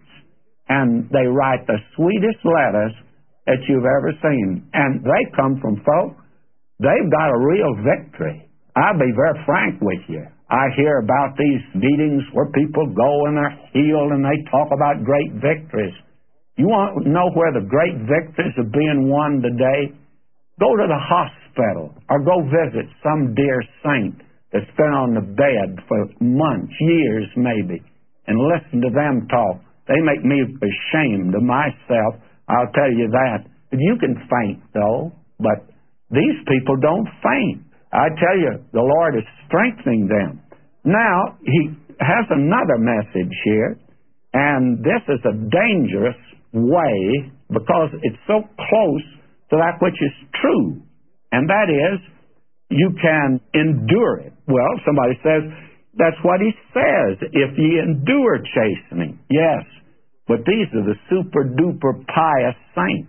and they write the sweetest letters that you've ever seen. And they come from folk, they've got a real victory. I'll be very frank with you. I hear about these meetings where people go and they're healed and they talk about great victories. You want to know where the great victories are being won today? Go to the hospital or go visit some dear saint that's been on the bed for months, years maybe, and listen to them talk. They make me ashamed of myself, I'll tell you that. But you can faint, though, but these people don't faint. I tell you, the Lord is strengthening them. Now, He has another message here, and this is a dangerous way because it's so close to that which is true, and that is, you can endure it. Well, somebody says, that's what He says, if ye endure chastening. Yes, but these are the super-duper pious saints.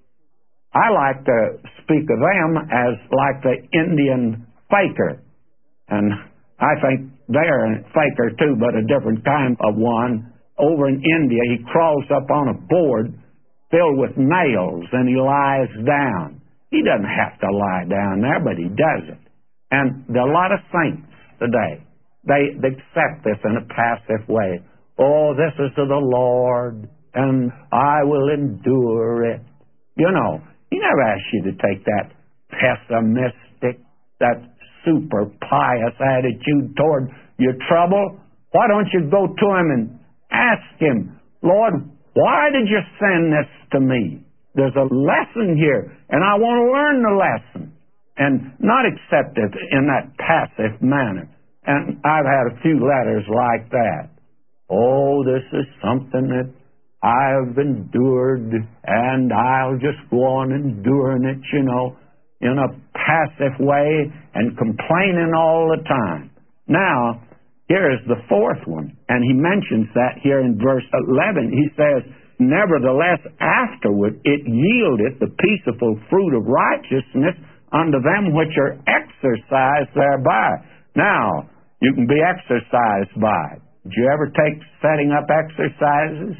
I like to speak of them as like the Indian faker. And I think they're a faker too, but a different kind of one. Over in India, he crawls up on a board filled with nails and he lies down. He doesn't have to lie down there, but he does it. And there are a lot of saints today. They, they accept this in a passive way. Oh, this is of the Lord, and I will endure it. You know, He never asks you to take that pessimistic, that super pious attitude toward your trouble. Why don't you go to Him and ask Him, Lord, why did you send this to me? There's a lesson here, and I want to learn the lesson, and not accept it in that passive manner. And I've had a few letters like that. Oh, this is something that I've endured, and I'll just go on enduring it, you know, in a passive way and complaining all the time. Now, Here is the fourth one, and he mentions that here in verse eleven. He says, nevertheless, afterward it yieldeth the peaceable fruit of righteousness unto them which are exercised thereby. Now, you can be exercised by. Did you ever take setting up exercises?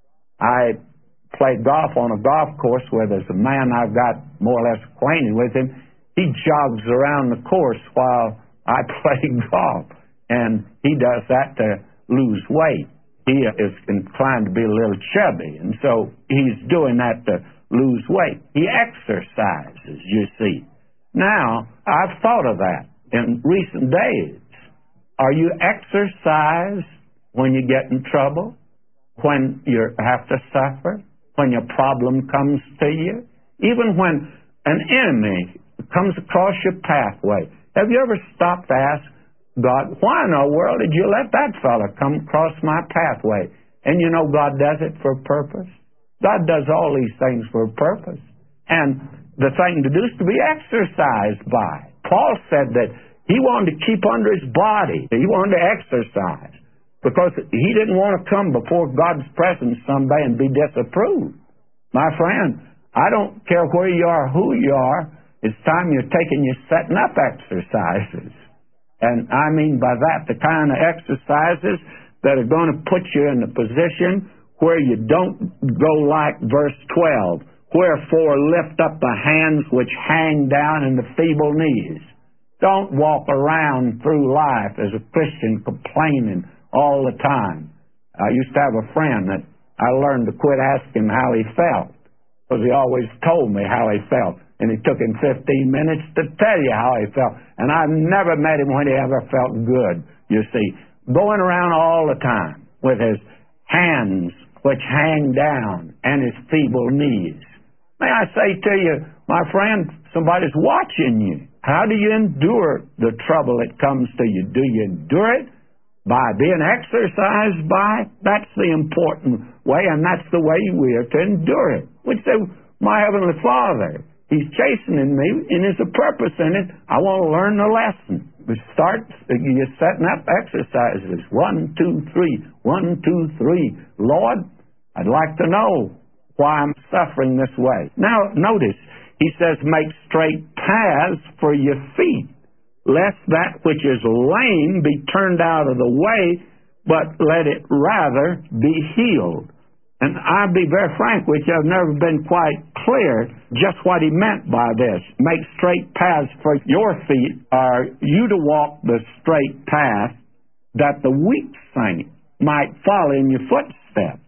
I played golf on a golf course where there's a man I've got more or less acquainted with him. He jogs around the course while I play golf, and he does that to lose weight. He is inclined to be a little chubby, and so he's doing that to lose weight. He exercises, you see. Now, I've thought of that in recent days. Are you exercised when you get in trouble? When you have to suffer? When your problem comes to you? Even when an enemy comes across your pathway. Have you ever stopped to ask God, why in the world did you let that fella come across my pathway? And you know God does it for a purpose. God does all these things for a purpose. And the thing to do is to be exercised by. Paul said that he wanted to keep under his body. He wanted to exercise. Because he didn't want to come before God's presence someday and be disapproved. My friend, I don't care where you are, who you are, it's time you're taking your setting up exercises. And I mean by that the kind of exercises that are going to put you in a position where you don't go like verse twelve, wherefore lift up the hands which hang down and the feeble knees. Don't walk around through life as a Christian complaining all the time. I used to have a friend that I learned to quit asking how he felt, because he always told me how he felt. And it took him fifteen minutes to tell you how he felt. And I've never met him when he ever felt good, you see. Going around all the time with his hands which hang down and his feeble knees. May I say to you, my friend, somebody's watching you. How do you endure the trouble that comes to you? Do you endure it by being exercised by? That's the important way, and that's the way we are to endure it. We'd say, my Heavenly Father, He's chastening me, and there's a purpose in it. I want to learn the lesson. We start, you're setting up exercises. One, two, three. One, two, three. Lord, I'd like to know why I'm suffering this way. Now, notice, he says, make straight paths for your feet, lest that which is lame be turned out of the way, but let it rather be healed. And I'll be very frank with you, I've never been quite clear just what he meant by this. Make straight paths for your feet. Are you to walk the straight path that the weak saint might follow in your footsteps?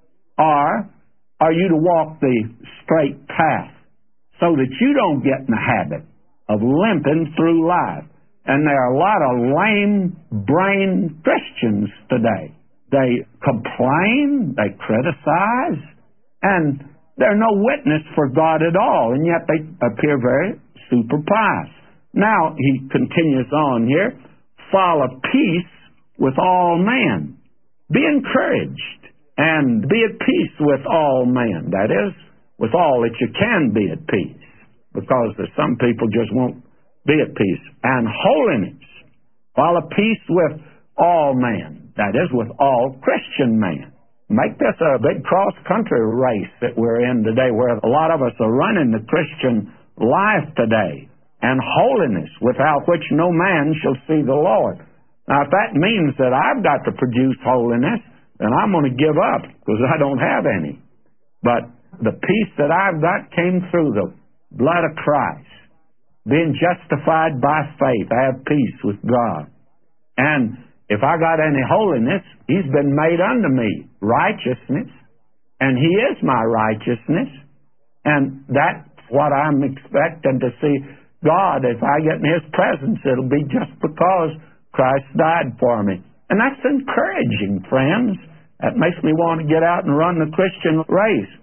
Or are you to walk the straight path so that you don't get in the habit of limping through life? And there are a lot of lame-brained Christians today. They complain, they criticize, and they're no witness for God at all, and yet they appear very super pious. Now, he continues on here, follow peace with all men. Be encouraged, and be at peace with all men. That is, with all that you can be at peace, because there's some people just won't be at peace. And holiness, follow peace with all men. That is, with all Christian men. Make this a big cross-country race that we're in today, where a lot of us are running the Christian life today. And holiness, without which no man shall see the Lord. Now, if that means that I've got to produce holiness, then I'm going to give up, because I don't have any. But the peace that I've got came through the blood of Christ. Being justified by faith, I have peace with God. And if I got any holiness, He's been made unto me righteousness, and He is my righteousness. And that's what I'm expecting to see God. If I get in His presence, it'll be just because Christ died for me. And that's encouraging, friends. That makes me want to get out and run the Christian race.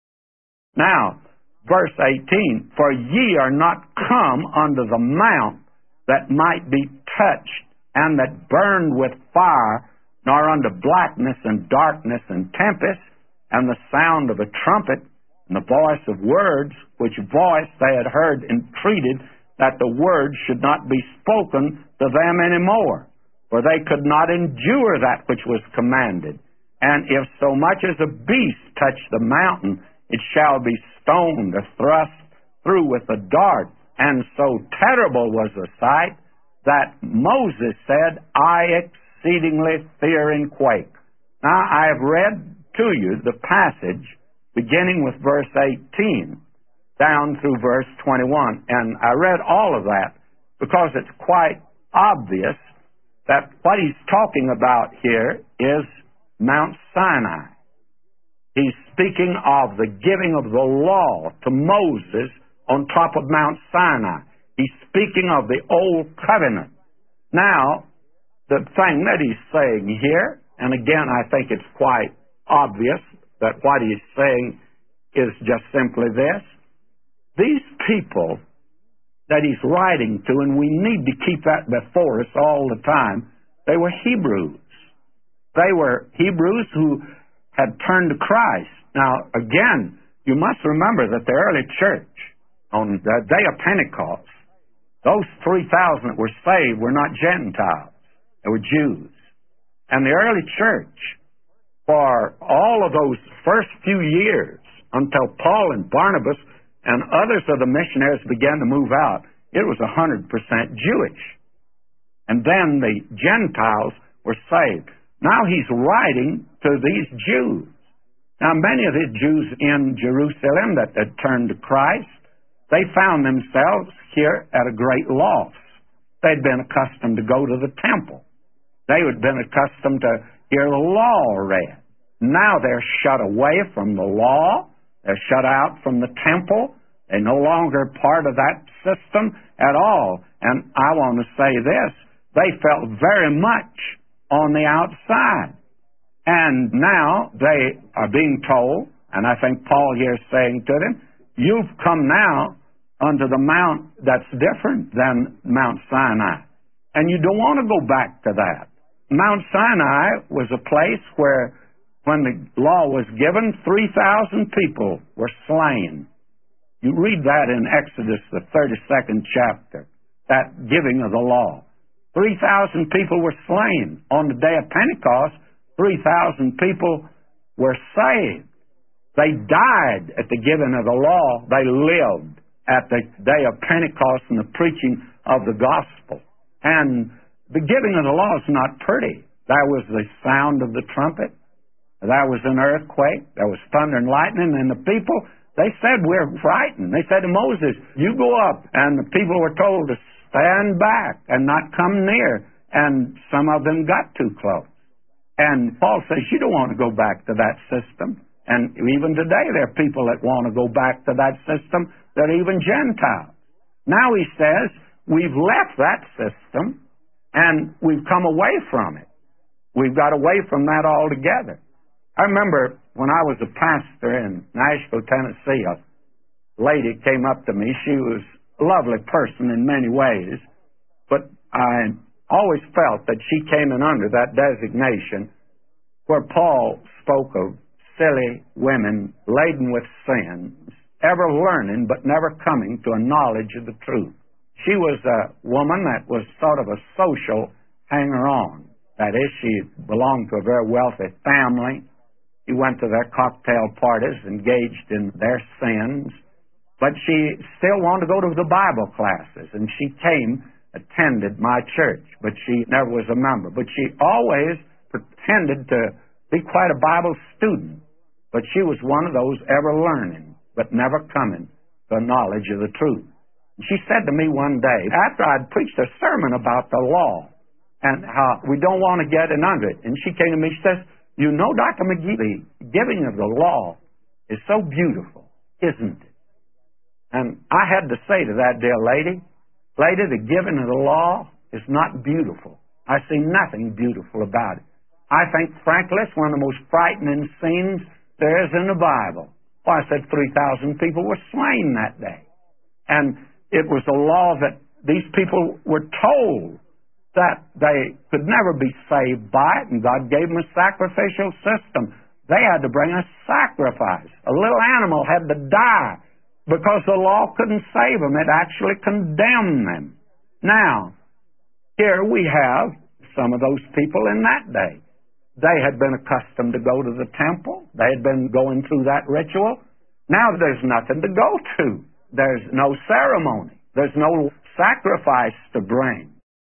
Now, verse eighteen, for ye are not come unto the mount that might be touched, and that burned with fire, nor unto blackness and darkness and tempest, and the sound of a trumpet, and the voice of words, which voice they had heard entreated that the words should not be spoken to them any more. for they could not endure that which was commanded. And if so much as a beast touch the mountain, it shall be stoned or thrust through with a dart. And so terrible was the sight that Moses said, I exceedingly fear and quake. Now, I have read to you the passage beginning with verse eighteen down through verse twenty-one. And I read all of that because it's quite obvious that what he's talking about here is Mount Sinai. He's speaking of the giving of the law to Moses on top of Mount Sinai. He's speaking of the Old Covenant. Now, the thing that he's saying here, and again, I think it's quite obvious that what he's saying is just simply this. These people that he's writing to, and we need to keep that before us all the time, they were Hebrews. They were Hebrews who had turned to Christ. Now, again, you must remember that the early church, on the day of Pentecost, those three thousand that were saved were not Gentiles. They were Jews. And the early church, for all of those first few years, until Paul and Barnabas and others of the missionaries began to move out, it was one hundred percent Jewish. And then the Gentiles were saved. Now he's writing to these Jews. Now, many of the Jews in Jerusalem that had turned to Christ, they found themselves here at a great loss. They'd been accustomed to go to the temple. They had been accustomed to hear the law read. Now they're shut away from the law. They're shut out from the temple. They're no longer part of that system at all. And I want to say this, they felt very much on the outside. And now they are being told, and I think Paul here is saying to them, you've come now unto the mount that's different than Mount Sinai. And you don't want to go back to that. Mount Sinai was a place where, when the law was given, three thousand people were slain. You read that in Exodus, the thirty-second chapter, that giving of the law. three thousand people were slain. On the day of Pentecost, three thousand people were saved. They died at the giving of the law. They lived at the day of Pentecost and the preaching of the gospel. And the giving of the law is not pretty. There was the sound of the trumpet. There was an earthquake. There was thunder and lightning. And the people, they said, we're frightened. They said to Moses, you go up. And the people were told to stand back and not come near. And some of them got too close. And Paul says, you don't want to go back to that system. And even today, there are people that want to go back to that system that are even Gentiles. Now he says, we've left that system and we've come away from it. We've got away from that altogether. I remember when I was a pastor in Nashville, Tennessee, a lady came up to me. She was a lovely person in many ways, but I always felt that she came in under that designation where Paul spoke of silly women laden with sins, ever learning but never coming to a knowledge of the truth. She was a woman that was sort of a social hanger-on. That is, she belonged to a very wealthy family. She went to their cocktail parties, engaged in their sins, but she still wanted to go to the Bible classes, and she came, attended my church, but she never was a member. But she always pretended to be quite a Bible student, but she was one of those ever learning, but never coming to a knowledge of the truth. She said to me one day, after I'd preached a sermon about the law and how we don't want to get in under it, and she came to me, she says, you know, Doctor McGee, the giving of the law is so beautiful, isn't it? And I had to say to that dear lady, lady, the giving of the law is not beautiful. I see nothing beautiful about it. I think, frankly, it's one of the most frightening scenes there is in the Bible. Well, I said three thousand people were slain that day. And it was a law that these people were told that they could never be saved by it, and God gave them a sacrificial system. They had to bring a sacrifice. A little animal had to die because the law couldn't save them. It actually condemned them. Now, here we have some of those people in that day. They had been accustomed to go to the temple. They had been going through that ritual. Now there's nothing to go to. There's no ceremony. There's no sacrifice to bring.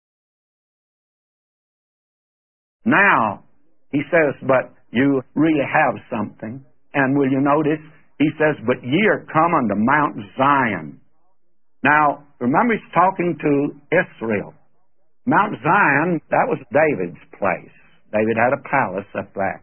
Now, he says, but you really have something. And will you notice, he says, but ye are come unto Mount Zion. Now, remember he's talking to Israel. Mount Zion, that was David's place. David had a palace up there.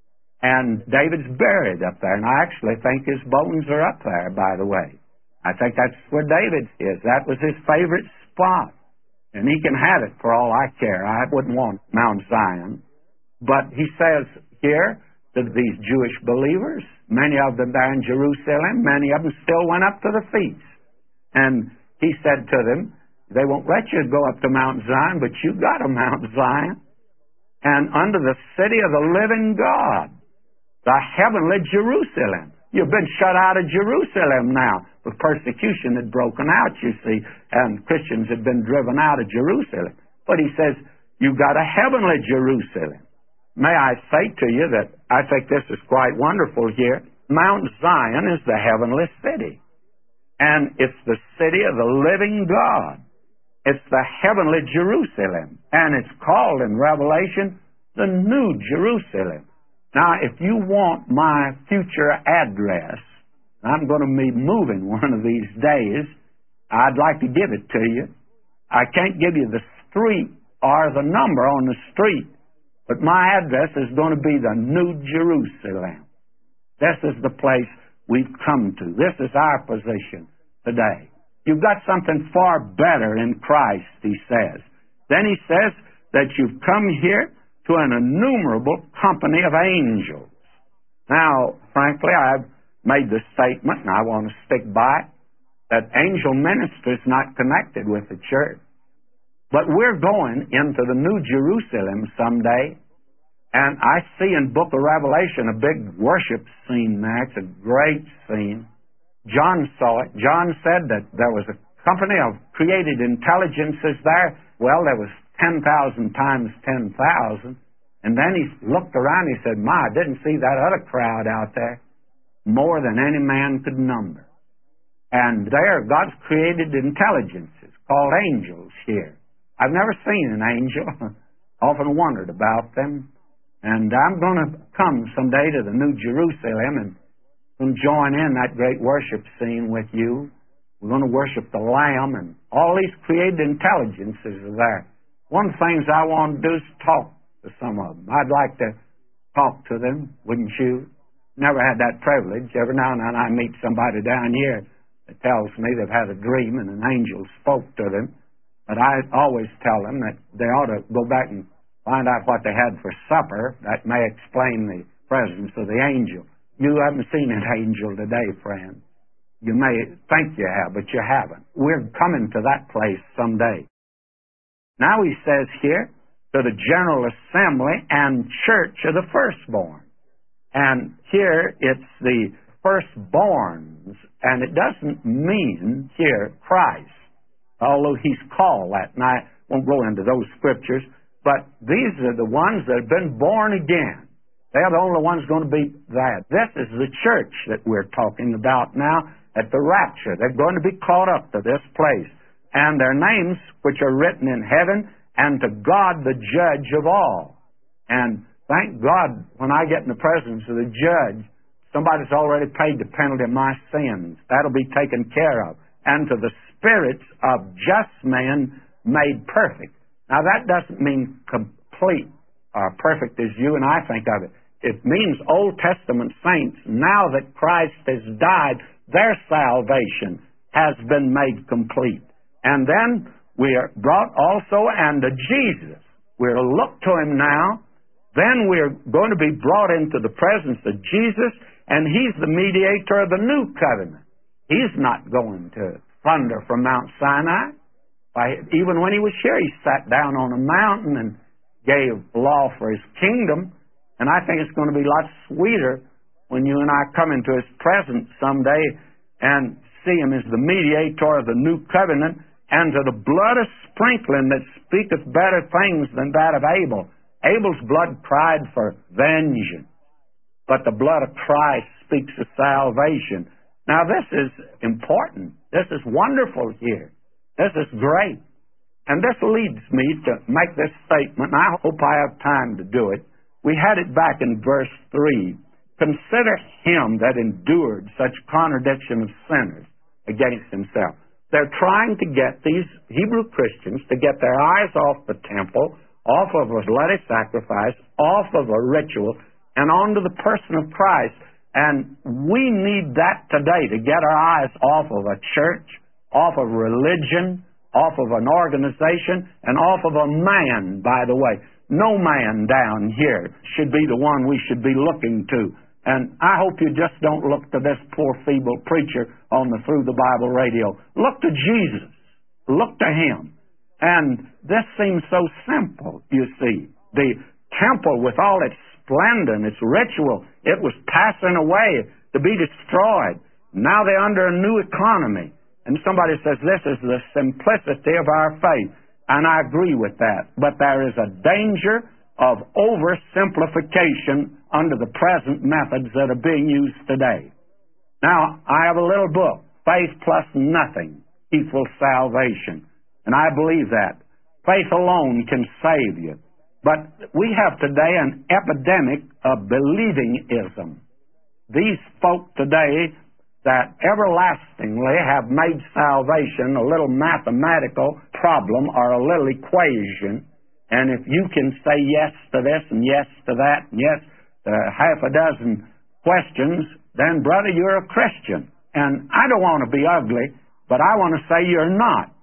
And David's buried up there. And I actually think his bones are up there, by the way. I think that's where David is. That was his favorite spot. And he can have it for all I care. I wouldn't want Mount Zion. But he says here to these Jewish believers, many of them there in Jerusalem, many of them still went up to the feast. And he said to them, they won't let you go up to Mount Zion, but you got a Mount Zion. And unto the city of the living God, the heavenly Jerusalem. You've been shut out of Jerusalem now. The persecution had broken out, you see, and Christians had been driven out of Jerusalem. But he says, you've got a heavenly Jerusalem. May I say to you that I think this is quite wonderful here. Mount Zion is the heavenly city. And it's the city of the living God. It's the heavenly Jerusalem. And it's called in Revelation the New Jerusalem. Now, if you want my future address, I'm going to be moving one of these days. I'd like to give it to you. I can't give you the street or the number on the street, but my address is going to be the New Jerusalem. This is the place we've come to. This is our position today. You've got something far better in Christ, he says. Then he says that you've come here to an innumerable company of angels. Now, frankly, I've made the statement, and I want to stick by it, that angel ministry is not connected with the church. But we're going into the New Jerusalem someday, and I see in book of Revelation a big worship scene there. It's a great scene. John saw it. John said that there was a company of created intelligences there. Well, there was ten thousand times ten thousand. And then he looked around, he said, my, I didn't see that other crowd out there. More than any man could number. And there, God's created intelligences called angels here. I've never seen an angel. Often wondered about them. And I'm going to come someday to the New Jerusalem and join in that great worship scene with you. We're going to worship the Lamb, and all these created intelligences are there. One of the things I want to do is talk to some of them. I'd like to talk to them, wouldn't you? Never had that privilege. Every now and then I meet somebody down here that tells me they've had a dream and an angel spoke to them. But I always tell them that they ought to go back and find out what they had for supper. That may explain the presence of the angel. You haven't seen an angel today, friend. You may think you have, but you haven't. We're coming to that place someday. Now he says here, to the general assembly and church of the firstborn. And here it's the firstborns, and it doesn't mean here Christ, although he's called that. And I won't go into those scriptures, but these are the ones that have been born again. They're the only ones going to be that. This is the church that we're talking about now at the rapture. They're going to be caught up to this place. And their names, which are written in heaven, and to God the judge of all. And thank God, when I get in the presence of the judge, somebody's already paid the penalty of my sins. That'll be taken care of. And to the spirits of just men made perfect. Now that doesn't mean complete or perfect as you and I think of it. It means Old Testament saints, now that Christ has died, their salvation has been made complete. And then we are brought also unto Jesus. We're to look to him now. Then we're going to be brought into the presence of Jesus, and he's the mediator of the new covenant. He's not going to thunder from Mount Sinai. Even when he was here, he sat down on a mountain and gave law for his kingdom. And I think it's going to be a lot sweeter when you and I come into his presence someday and see him as the mediator of the new covenant, and to the blood of sprinkling that speaketh better things than that of Abel. Abel's blood cried for vengeance, but the blood of Christ speaks of salvation. Now, this is important. This is wonderful here. This is great. And this leads me to make this statement, and I hope I have time to do it. We had it back in verse three. Consider him that endured such contradiction of sinners against himself. They're trying to get these Hebrew Christians to get their eyes off the temple, off of a bloody sacrifice, off of a ritual, and onto the person of Christ. And we need that today to get our eyes off of a church, off of religion, off of an organization, and off of a man, by the way. No man down here should be the one we should be looking to. And I hope you just don't look to this poor, feeble preacher on the Through the Bible radio. Look to Jesus. Look to him. And this seems so simple, you see. The temple, with all its splendor and its ritual, it was passing away to be destroyed. Now they're under a new economy. And somebody says, this is the simplicity of our faith. And I agree with that. But there is a danger of oversimplification under the present methods that are being used today. Now, I have a little book, Faith Plus Nothing Equals Salvation. And I believe that. Faith alone can save you. But we have today an epidemic of believingism. These folk today that everlastingly have made salvation a little mathematical problem or a little equation, and if you can say yes to this and yes to that and yes to half a dozen questions, then, brother, you're a Christian. And I don't want to be ugly, but I want to say you're not,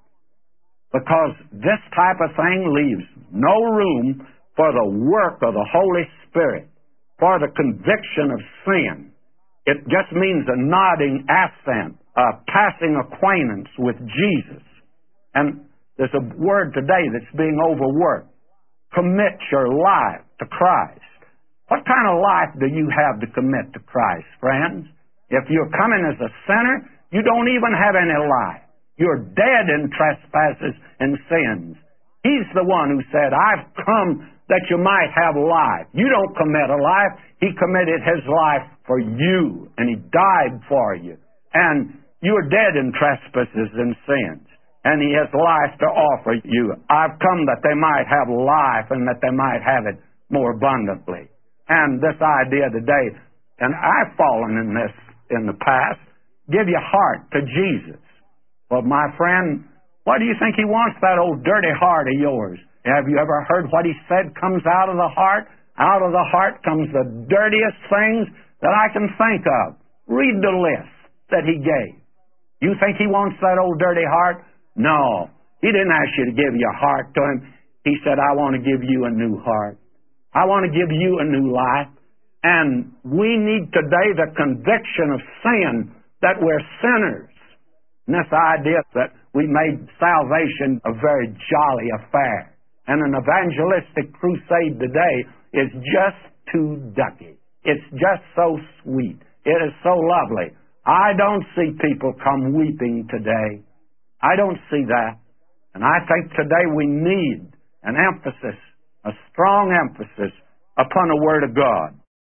because this type of thing leaves no room for the work of the Holy Spirit, for the conviction of sin. It just means a nodding assent, a passing acquaintance with Jesus. And there's a word today that's being overworked. Commit your life to Christ. What kind of life do you have to commit to Christ, friends? If you're coming as a sinner, you don't even have any life. You're dead in trespasses and sins. He's the one who said, I've come that you might have life. You don't commit a life. He committed his life for you, and he died for you. And you're dead in trespasses and sins, and he has life to offer you. I've come that they might have life and that they might have it more abundantly. And this idea today, and I've fallen in this in the past, give your heart to Jesus. Well, my friend, what do you think he wants, that old dirty heart of yours? Have you ever heard what he said comes out of the heart? Out of the heart comes the dirtiest things that I can think of. Read the list that he gave. You think he wants that old dirty heart? No. He didn't ask you to give your heart to him. He said, I want to give you a new heart. I want to give you a new life. And we need today the conviction of sin, that we're sinners. And this idea that we made salvation a very jolly affair. And an evangelistic crusade today is just too ducky. It's just so sweet. It is so lovely. I don't see people come weeping today. I don't see that. And I think today we need an emphasis, a strong emphasis upon the Word of God.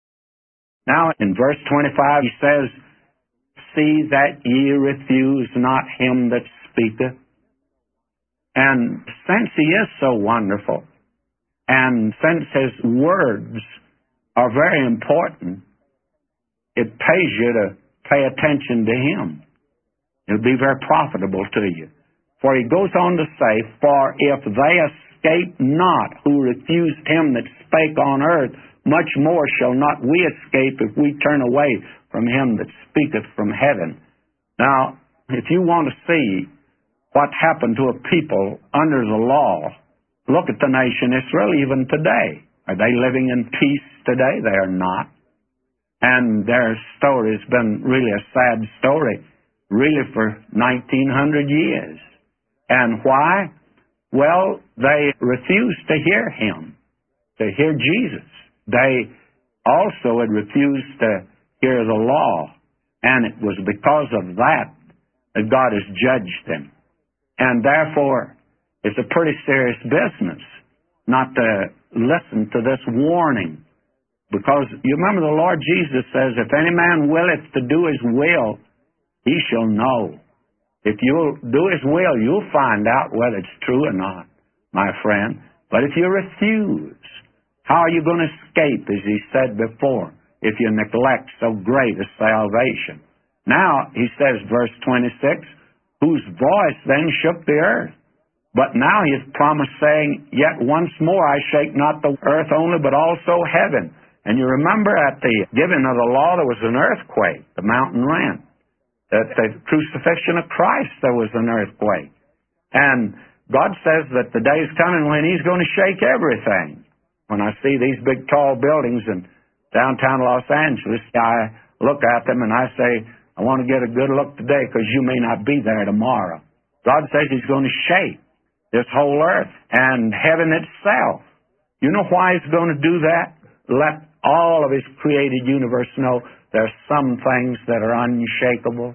Now, in verse twenty-five, he says, see that ye refuse not him that speaketh. And since he is so wonderful, and since his words are very important, it pays you to pay attention to him. It'll be very profitable to you. For he goes on to say, for if they escape not who refused him that spake on earth, much more shall not we escape if we turn away from him that speaketh from heaven. Now, if you want to see what happened to a people under the law, look at the nation Israel even today. Are they living in peace today? They are not. And their story has been really a sad story, really for nineteen hundred years. And why? Well, they refused to hear him, to hear Jesus. They also had refused to hear the law. And it was because of that that God has judged them. And therefore, it's a pretty serious business not to listen to this warning. Because you remember the Lord Jesus says, if any man willeth to do his will, he shall know. If you'll do his will, you'll find out whether it's true or not, my friend. But if you refuse, how are you going to escape, as he said before, if you neglect so great a salvation? Now, he says, verse twenty-six, whose voice then shook the earth. But now he has promised, saying, yet once more I shake not the earth only, but also heaven. And you remember at the giving of the law, there was an earthquake, the mountain rent. At the crucifixion of Christ, there was an earthquake. And God says that the day is coming when he's going to shake everything. When I see these big, tall buildings in downtown Los Angeles, I look at them and I say, I want to get a good look today because you may not be there tomorrow. God says he's going to shake this whole earth and heaven itself. You know why he's going to do that? Let all of his created universe know there's some things that are unshakable.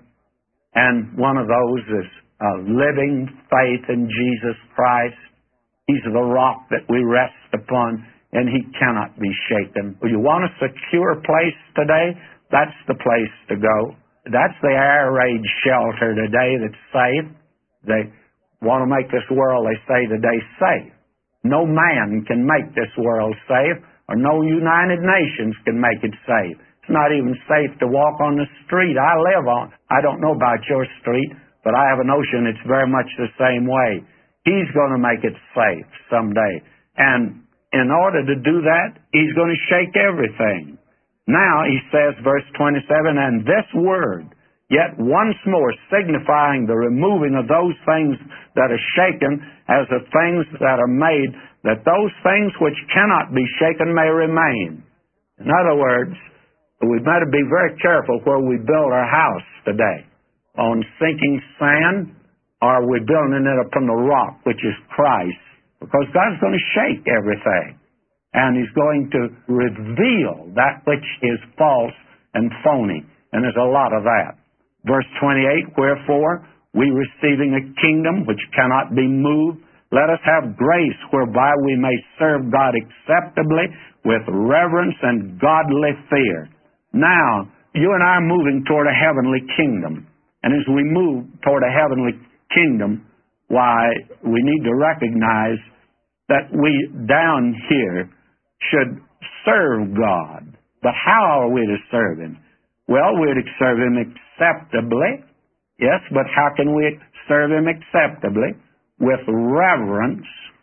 And one of those is a living faith in Jesus Christ. He's the rock that we rest upon, and he cannot be shaken. You want a secure place today? That's the place to go. That's the air raid shelter today that's safe. They want to make this world, they say today, safe. No man can make this world safe, or no United Nations can make it safe. It's not even safe to walk on the street I live on. I don't know about your street, but I have a notion it's very much the same way. He's going to make it safe someday. And in order to do that, he's going to shake everything. Now, he says, verse twenty-seven, and this word, yet once more signifying the removing of those things that are shaken as of things that are made, that those things which cannot be shaken may remain. In other words, we better be very careful where we build our house today. On sinking sand, or are we building it upon the rock, which is Christ? Because God's going to shake everything. And he's going to reveal that which is false and phony. And there's a lot of that. Verse twenty-eight, wherefore, we receiving a kingdom which cannot be moved, let us have grace whereby we may serve God acceptably with reverence and godly fear. Now, you and I are moving toward a heavenly kingdom. And as we move toward a heavenly kingdom, why, we need to recognize that we down here should serve God. But how are we to serve him? Well, we're to serve him acceptably. Yes, but how can we serve him acceptably? With reverence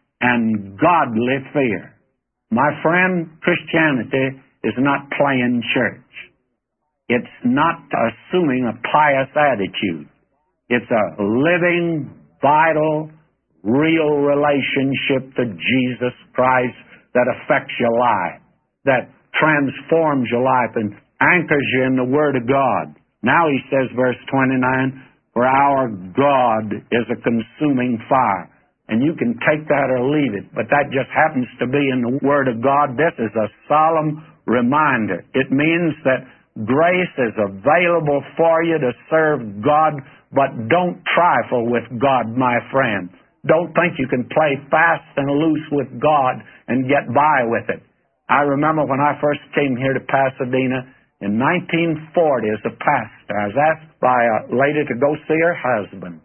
and godly fear. My friend, Christianity is not playing church. It's not assuming a pious attitude. It's a living, vital, real relationship to Jesus Christ that affects your life, that transforms your life and anchors you in the Word of God. Now he says, verse twenty-nine, for our God is a consuming fire. And you can take that or leave it, but that just happens to be in the Word of God. This is a solemn reminder. It means that grace is available for you to serve God, but don't trifle with God, my friend. Don't think you can play fast and loose with God and get by with it. I remember when I first came here to Pasadena in nineteen forty as a pastor, I was asked by a lady to go see her husband.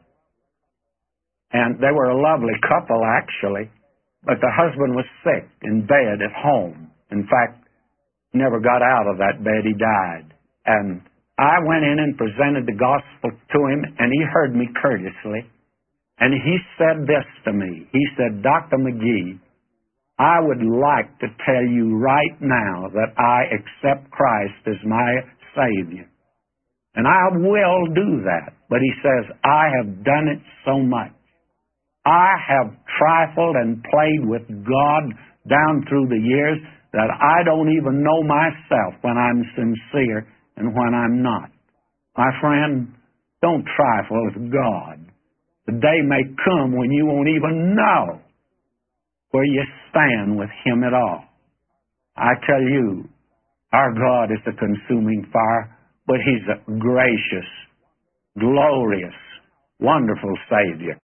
And they were a lovely couple, actually, but the husband was sick in bed at home. In fact, never got out of that bed. He died. And I went in and presented the gospel to him, and he heard me courteously. And he said this to me. He said, Doctor McGee, I would like to tell you right now that I accept Christ as my Savior. And I will do that. But he says, I have done it so much. I have trifled and played with God down through the years that I don't even know myself when I'm sincere and when I'm not. My friend, don't trifle with God. The day may come when you won't even know where you stand with him at all. I tell you, our God is a consuming fire, but he's a gracious, glorious, wonderful Savior.